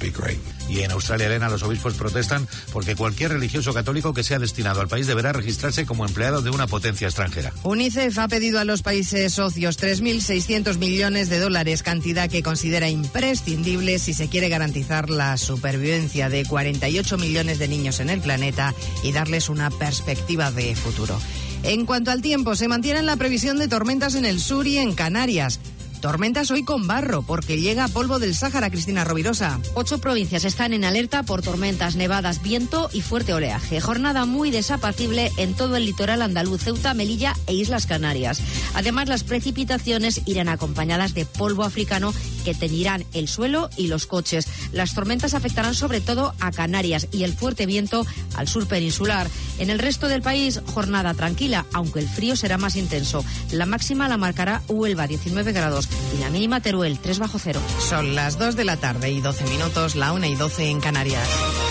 Y en Australia, Elena, los obispos protestan porque cualquier religioso católico que sea destinado al país deberá registrarse como empleado de una potencia extranjera. UNICEF ha pedido a los países socios tres mil seiscientos millones de dólares, cantidad que considera imprescindible si se quiere garantizar la supervivencia de cuarenta y ocho millones de niños en el planeta y darles una perspectiva de futuro. En cuanto al tiempo, se mantiene la previsión de tormentas en el sur y en Canarias. Tormentas hoy con barro, porque llega polvo del Sáhara. Cristina Rovirosa. Ocho provincias están en alerta por tormentas, nevadas, viento y fuerte oleaje. Jornada muy desapacible en todo el litoral andaluz, Ceuta, Melilla e Islas Canarias. Además, las precipitaciones irán acompañadas de polvo africano que teñirán el suelo y los coches. Las tormentas afectarán sobre todo a Canarias y el fuerte viento al sur peninsular. En el resto del país, jornada tranquila, aunque el frío será más intenso. La máxima la marcará Huelva, diecinueve grados, y la mínima Teruel, tres bajo cero. Son las dos de la tarde y doce minutos, la una y doce en Canarias.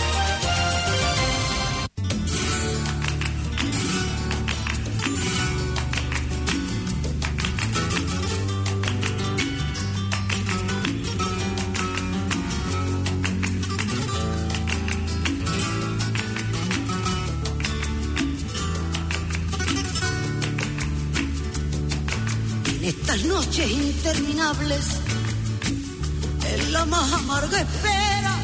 Estas noches interminables, en la más amarga espera,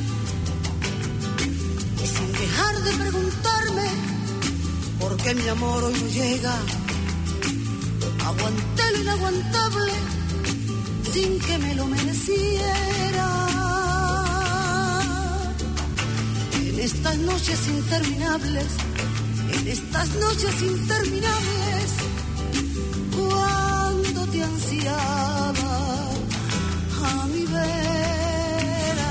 y sin dejar de preguntarme por qué mi amor hoy no llega, aguanté lo inaguantable sin que me lo mereciera. En estas noches interminables, en estas noches interminables, cuando te ansiaba a mi vera,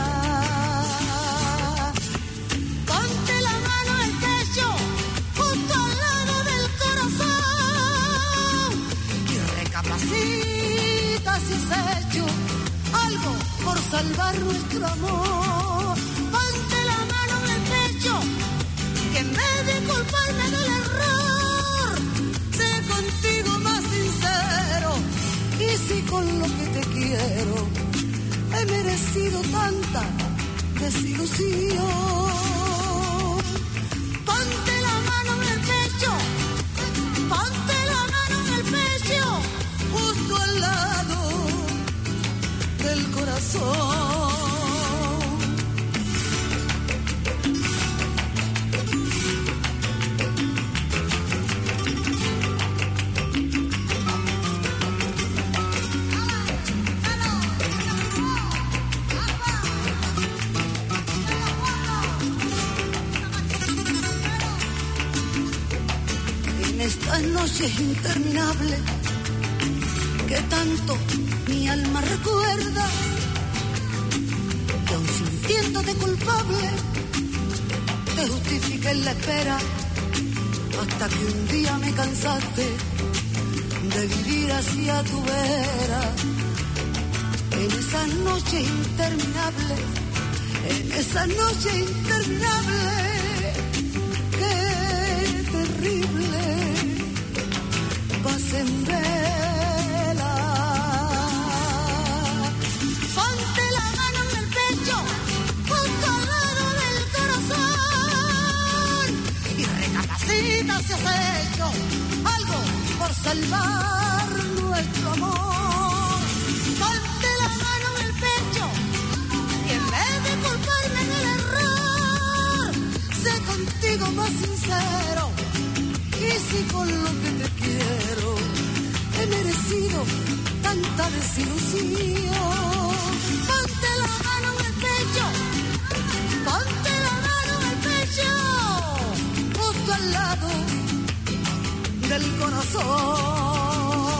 ponte la mano en el pecho, justo al lado del corazón, y recapacita si has hecho algo por salvar nuestro amor. Ponte la mano en el pecho, que en vez de culparme del error, sé contigo más sincero. Y si con lo que te quiero he merecido tanta desilusión, ponte la mano en el pecho, ponte la mano en el pecho, justo al lado del corazón. Estas noches interminables que tanto mi alma recuerda, y aun sintiéndote culpable te justifiqué en la espera, hasta que un día me cansaste de vivir así a tu vera. En esas noches interminables, en esas noches interminables, qué terrible vas en vela. Ponte la mano en el pecho, justo al lado del corazón, y recapacita si has hecho algo por salvar nuestro amor. Ponte la mano en el pecho, y en vez de culparme del error, sé contigo más sincero. Y si con lo que te quiero he merecido tanta desilusión, ponte la mano en el pecho, ponte la mano en el pecho, justo al lado del corazón.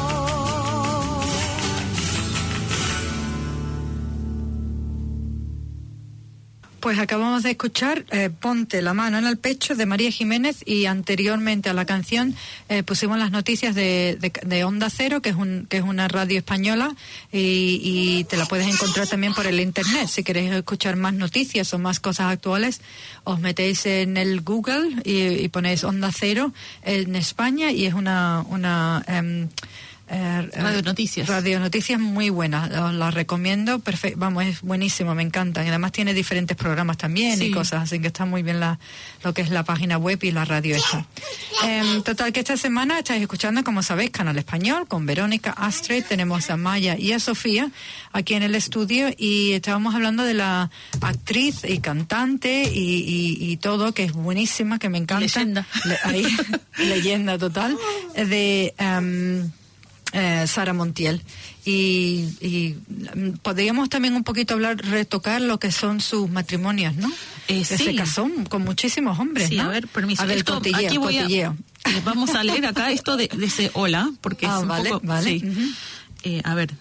Pues acabamos de escuchar eh, Ponte la mano en el pecho de María Jiménez, y anteriormente a la canción eh, pusimos las noticias de, de, de Onda Cero, que es un que es una radio española, y, y te la puedes encontrar también por el internet. Si queréis escuchar más noticias o más cosas actuales, os metéis en el Google y, y ponéis Onda Cero en España, y es una una um, Eh, Radio Noticias. Radio Noticias muy buena, os la recomiendo, perfecto, vamos, es buenísimo, me encantan, y además tiene diferentes programas también, sí, y cosas, así que está muy bien la, lo que es la página web y la radio esta. Eh, total, que esta semana estáis escuchando, como sabéis, Canal Español, con Verónica, Astrid, tenemos a Maya y a Sofía aquí en el estudio, y estábamos hablando de la actriz y cantante y, y, y todo, que es buenísima, que me encanta. Leyenda. Le, ahí, leyenda total, de... Um, Eh, Sara Montiel, y, y podríamos también un poquito hablar, retocar lo que son sus matrimonios, ¿no? Eh, que sí. se casó con muchísimos hombres, sí, ¿no? a ver, permiso. A ver, esto, cotilleo, aquí voy cotilleo. A, vamos a leer acá esto de, de ese hola, porque ah, es un vale, poco... vale. Sí. Uh-huh. eh, a ver...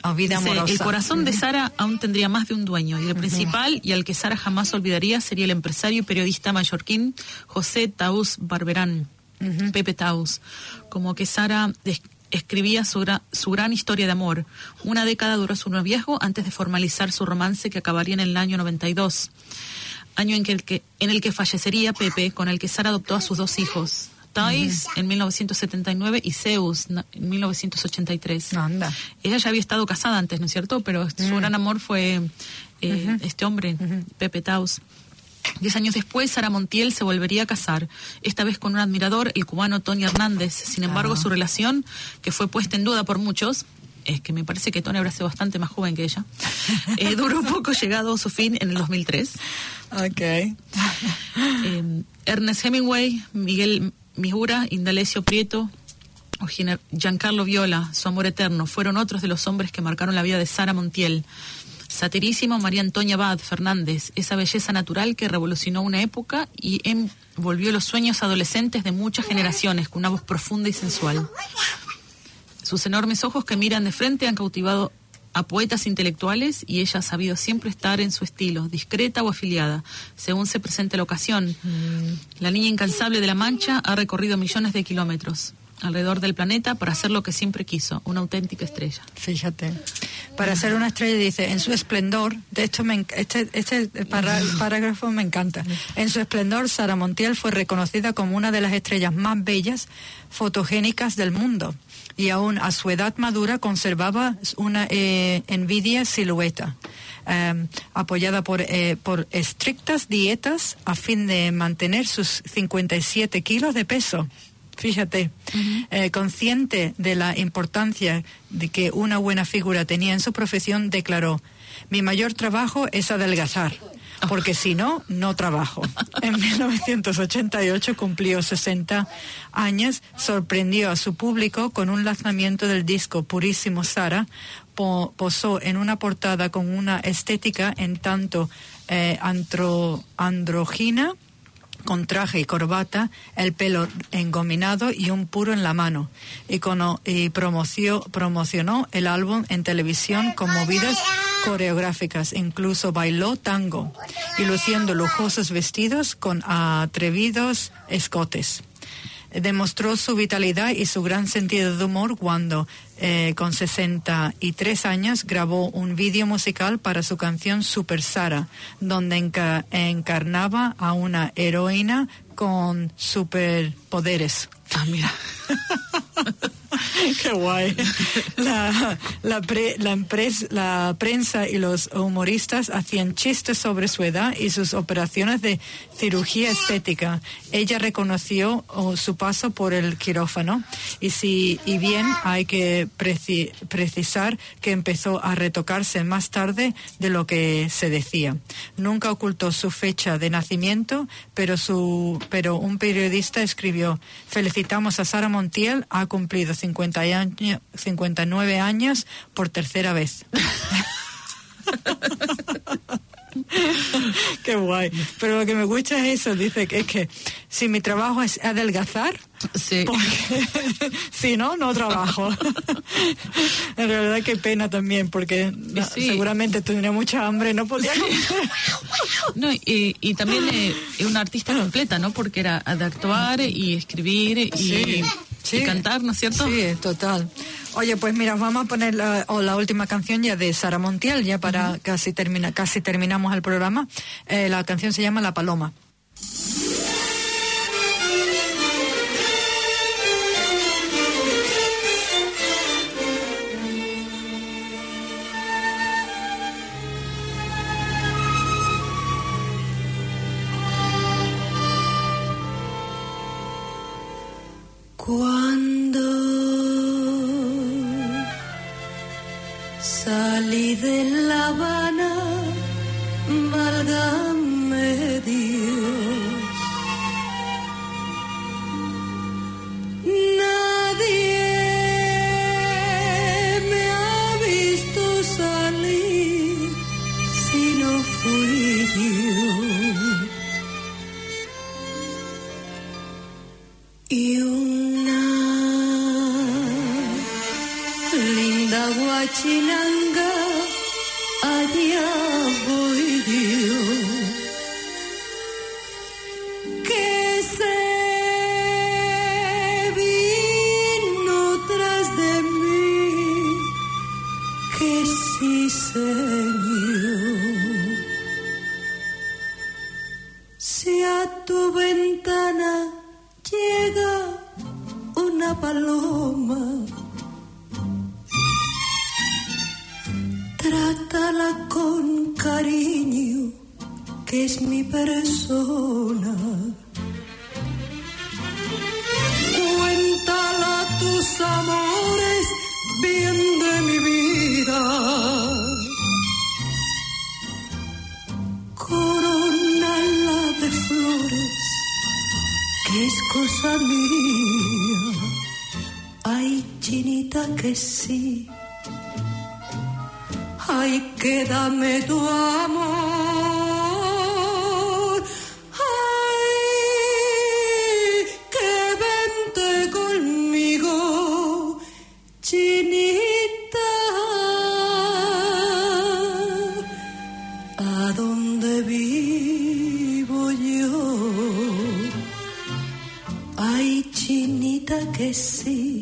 o vida Dice, amorosa. el corazón de Sara aún tendría más de un dueño, y el Ujú. principal, y al que Sara jamás olvidaría, sería el empresario y periodista mallorquín José Taús Barberán, Ujú. Pepe Taús. Como que Sara des- escribía su, gra- su gran historia de amor. Una década duró su noviazgo antes de formalizar su romance, que acabaría en el año noventa y dos, año en, que el que, en el que fallecería Pepe, con el que Sara adoptó a sus dos hijos, Thais en mil novecientos setenta y nueve y Zeus na- en mil novecientos ochenta y tres. Anda. Ella ya había estado casada antes, ¿no es cierto? Pero su Mm. gran amor fue eh, Ujú. este hombre, Pepe Taús. Diez años después, Sara Montiel se volvería a casar, esta vez con un admirador, el cubano Tony Hernández. Sin embargo, Ah. su relación, que fue puesta en duda por muchos, es que me parece que Tony habrá sido bastante más joven que ella, eh, duró poco, llegado a su fin en el dos mil tres. Ok. Eh, Ernest Hemingway, Miguel Migura, Indalecio Prieto o Gine- Giancarlo Viola, su amor eterno, fueron otros de los hombres que marcaron la vida de Sara Montiel. Satirísimo, María Antonia Abad Fernández, esa belleza natural que revolucionó una época y envolvió los sueños adolescentes de muchas generaciones con una voz profunda y sensual. Sus enormes ojos que miran de frente han cautivado a poetas intelectuales, y ella ha sabido siempre estar en su estilo, discreta o afiliada, según se presente la ocasión. La niña incansable de La Mancha ha recorrido millones de kilómetros alrededor del planeta para hacer lo que siempre quiso, una auténtica estrella. Fíjate. Para ser una estrella, dice, en su esplendor, de esto me, enc- este, este pará- parágrafo me encanta. En su esplendor, Sara Montiel fue reconocida como una de las estrellas más bellas, fotogénicas del mundo. Y aún a su edad madura conservaba una eh, envidia silueta, eh, apoyada por, eh, por estrictas dietas a fin de mantener sus cincuenta y siete kilos de peso. Fíjate, eh, consciente de la importancia de que una buena figura tenía en su profesión, declaró: mi mayor trabajo es adelgazar, porque si no, no trabajo. En mil novecientos ochenta y ocho cumplió sesenta años, sorprendió a su público con un lanzamiento del disco Purísimo Sara, po- posó en una portada con una estética en tanto eh, andro- andrógina, con traje y corbata, el pelo engominado y un puro en la mano, y, cono- y promoció, promocionó el álbum en televisión con movidas coreográficas, incluso bailó tango, y luciendo lujosos vestidos con atrevidos escotes. Demostró su vitalidad y su gran sentido de humor cuando, eh, con sesenta y tres años, grabó un vídeo musical para su canción Super Sara, donde enca- encarnaba a una heroína con superpoderes. Ah, mira. Qué guay. La, la, pre- la, empres- la prensa y los humoristas hacían chistes sobre su edad y sus operaciones de cirugía estética. Ella reconoció oh, su paso por el quirófano, y si y bien hay que preci- precisar que empezó a retocarse más tarde de lo que se decía. Nunca ocultó su fecha de nacimiento, pero su pero un periodista escribió: felicitamos a Sara Montiel, ha cumplido cincuenta años, cincuenta y nueve años por tercera vez. Qué guay. Pero lo que me gusta es eso, dice que es que si mi trabajo es adelgazar, sí. porque si no, no trabajo. En realidad qué pena también, porque no, Sí. seguramente tendría mucha hambre, no podía comer. No, y, y también eh, es una artista completa, ¿no? Porque era de actuar y escribir y, Sí, sí. y cantar, ¿no es cierto? Sí, total. Oye, pues mira, vamos a poner la, o la última canción ya de Sara Montiel, ya para uh-huh. casi termina, casi terminamos el programa. Eh, la canción se llama La Paloma. Cuando salí de La Habana, válgame Dios, nadie me ha visto salir si no fui yo. Y una linda guay Huachinanga, allá voy yo, que se vino tras de mí, que sí, Señor. Si a tu ventana llega una paloma, trátala con cariño, que es mi persona. Cuéntala tus amores, bien de mi vida. Corónala de flores, que es cosa mía. Ay, chinita, que sí. Ay, que dame tu amor. Ay, que vente conmigo, chinita. A donde vivo yo. Ay, chinita, que sí.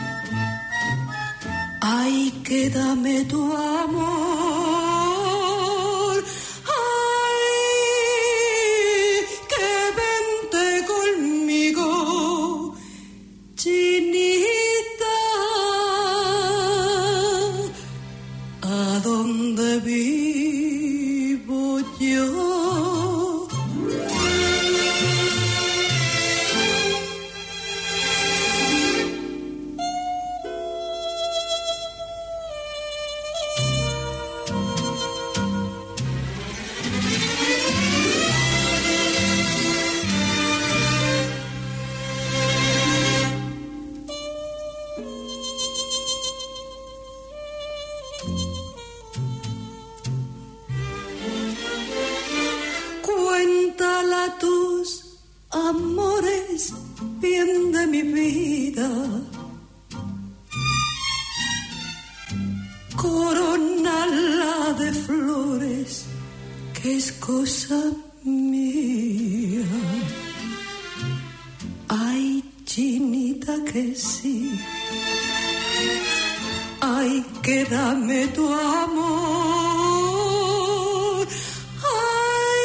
Ay, que dame tu amor. Ay, que vente conmigo, chinita. A donde vivo yo. Cuéntala tus amores, bien de mi vida. Corónala de flores, que es cosa mía. Ay, chinita, que sí. Ay, que dame tu amor. Ay,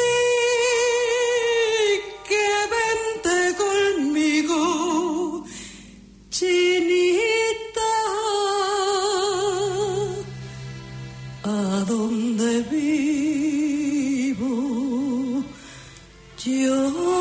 que vente conmigo, chinita. A donde vivo yo.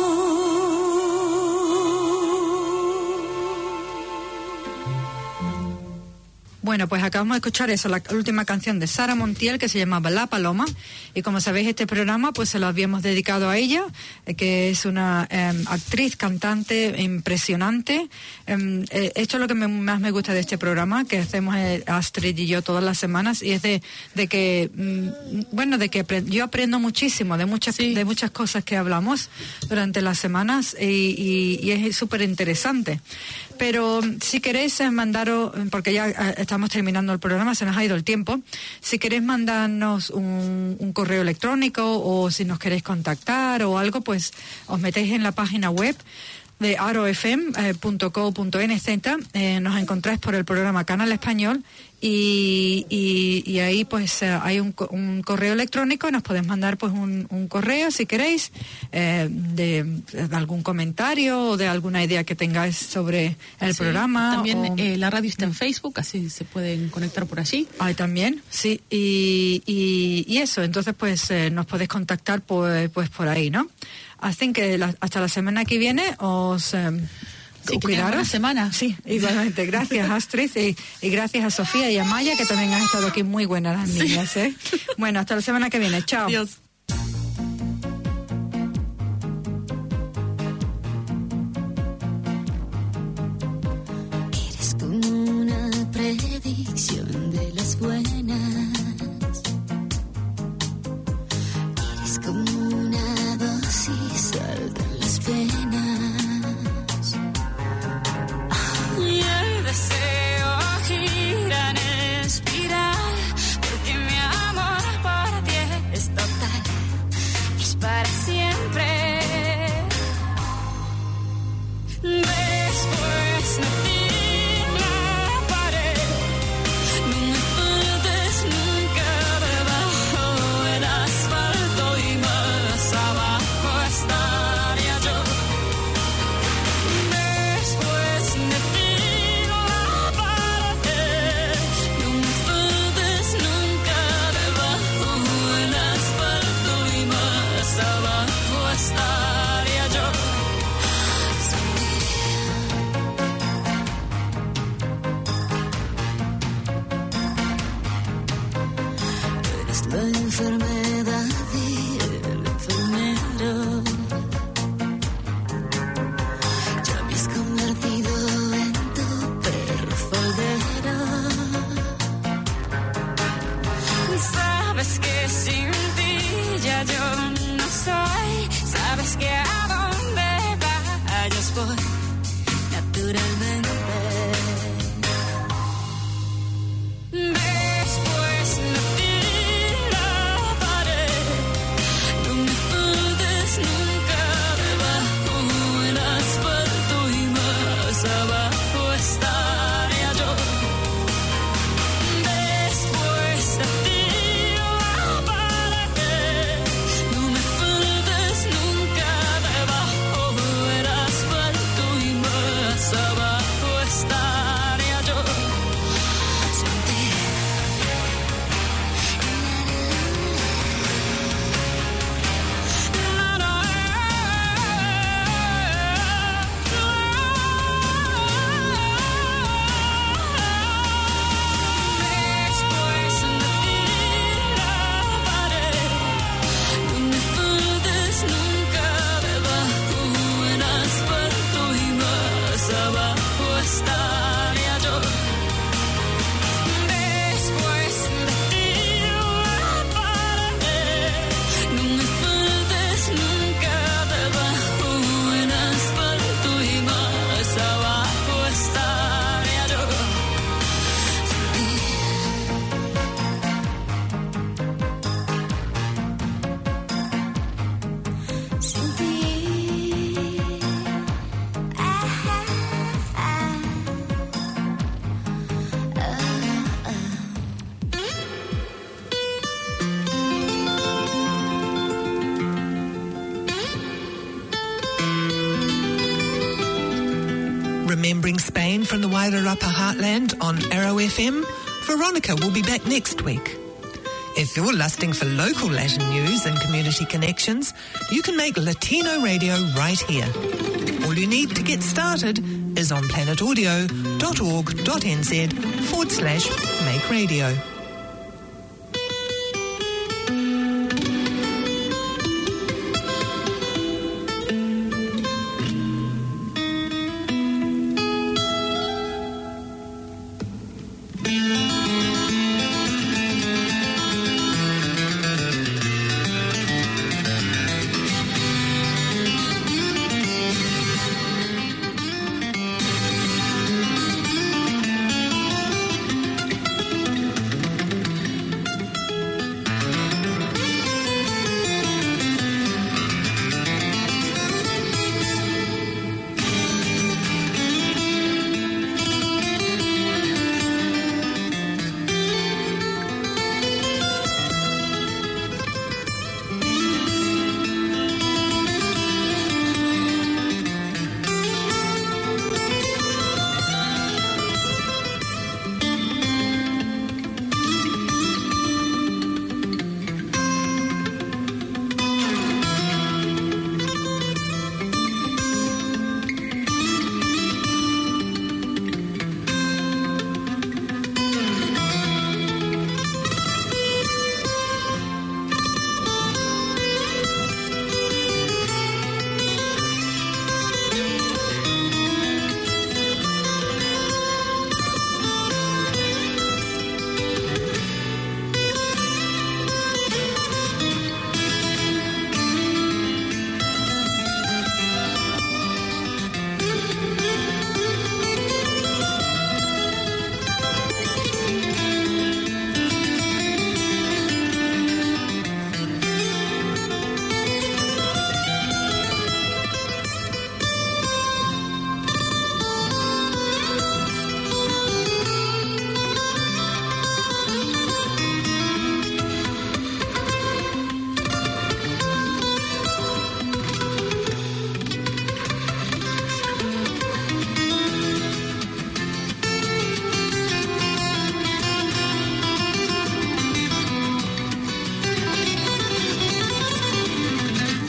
Bueno, pues acabamos de escuchar eso, la última canción de Sara Montiel, que se llamaba La Paloma, y como sabéis este programa pues se lo habíamos dedicado a ella, eh, que es una eh, actriz, cantante impresionante. Eh, eh, esto es lo que me, más me gusta de este programa, que hacemos eh, Astrid y yo todas las semanas, y es de, de que, mm, bueno, de que apre- yo aprendo muchísimo de muchas, sí. de muchas cosas que hablamos durante las semanas, y, y, y es súper interesante. Pero si queréis eh, mandaros, porque ya eh, estamos terminando el programa, se nos ha ido el tiempo, si queréis mandarnos un, un correo electrónico o si nos queréis contactar o algo, pues os metéis en la página web de arofm punto co punto nz, eh, nos encontráis por el programa Canal Español y, y, y ahí pues eh, hay un, un correo electrónico, nos podéis mandar pues un, un correo si queréis eh, de, de algún comentario o de alguna idea que tengáis sobre el sí, programa. También o... eh, la radio está en Facebook, así se pueden conectar por allí. Ahí también, sí, y, y, y eso, entonces pues eh, nos podéis contactar pues, pues por ahí, ¿no? Así que la, hasta la semana que viene os... Eh, Sí, que tengan buena semana. Sí, igualmente. Gracias, Astrid, y, y gracias a Sofía y a Maya, que también han estado aquí muy buenas las niñas, sí. ¿eh? Bueno, hasta la semana que viene. Chao. Adiós. Eres como una predicción de las buenas. Eres como una dosis alta en las penas. Y el deseo gira en espiral. Spain from the Wairarapa heartland on Arrow F M, Veronica will be back next week. If you're lusting for local Latin news and community connections, you can make Latino radio right here. All you need to get started is on planetaudio.org.nz forward slash make radio.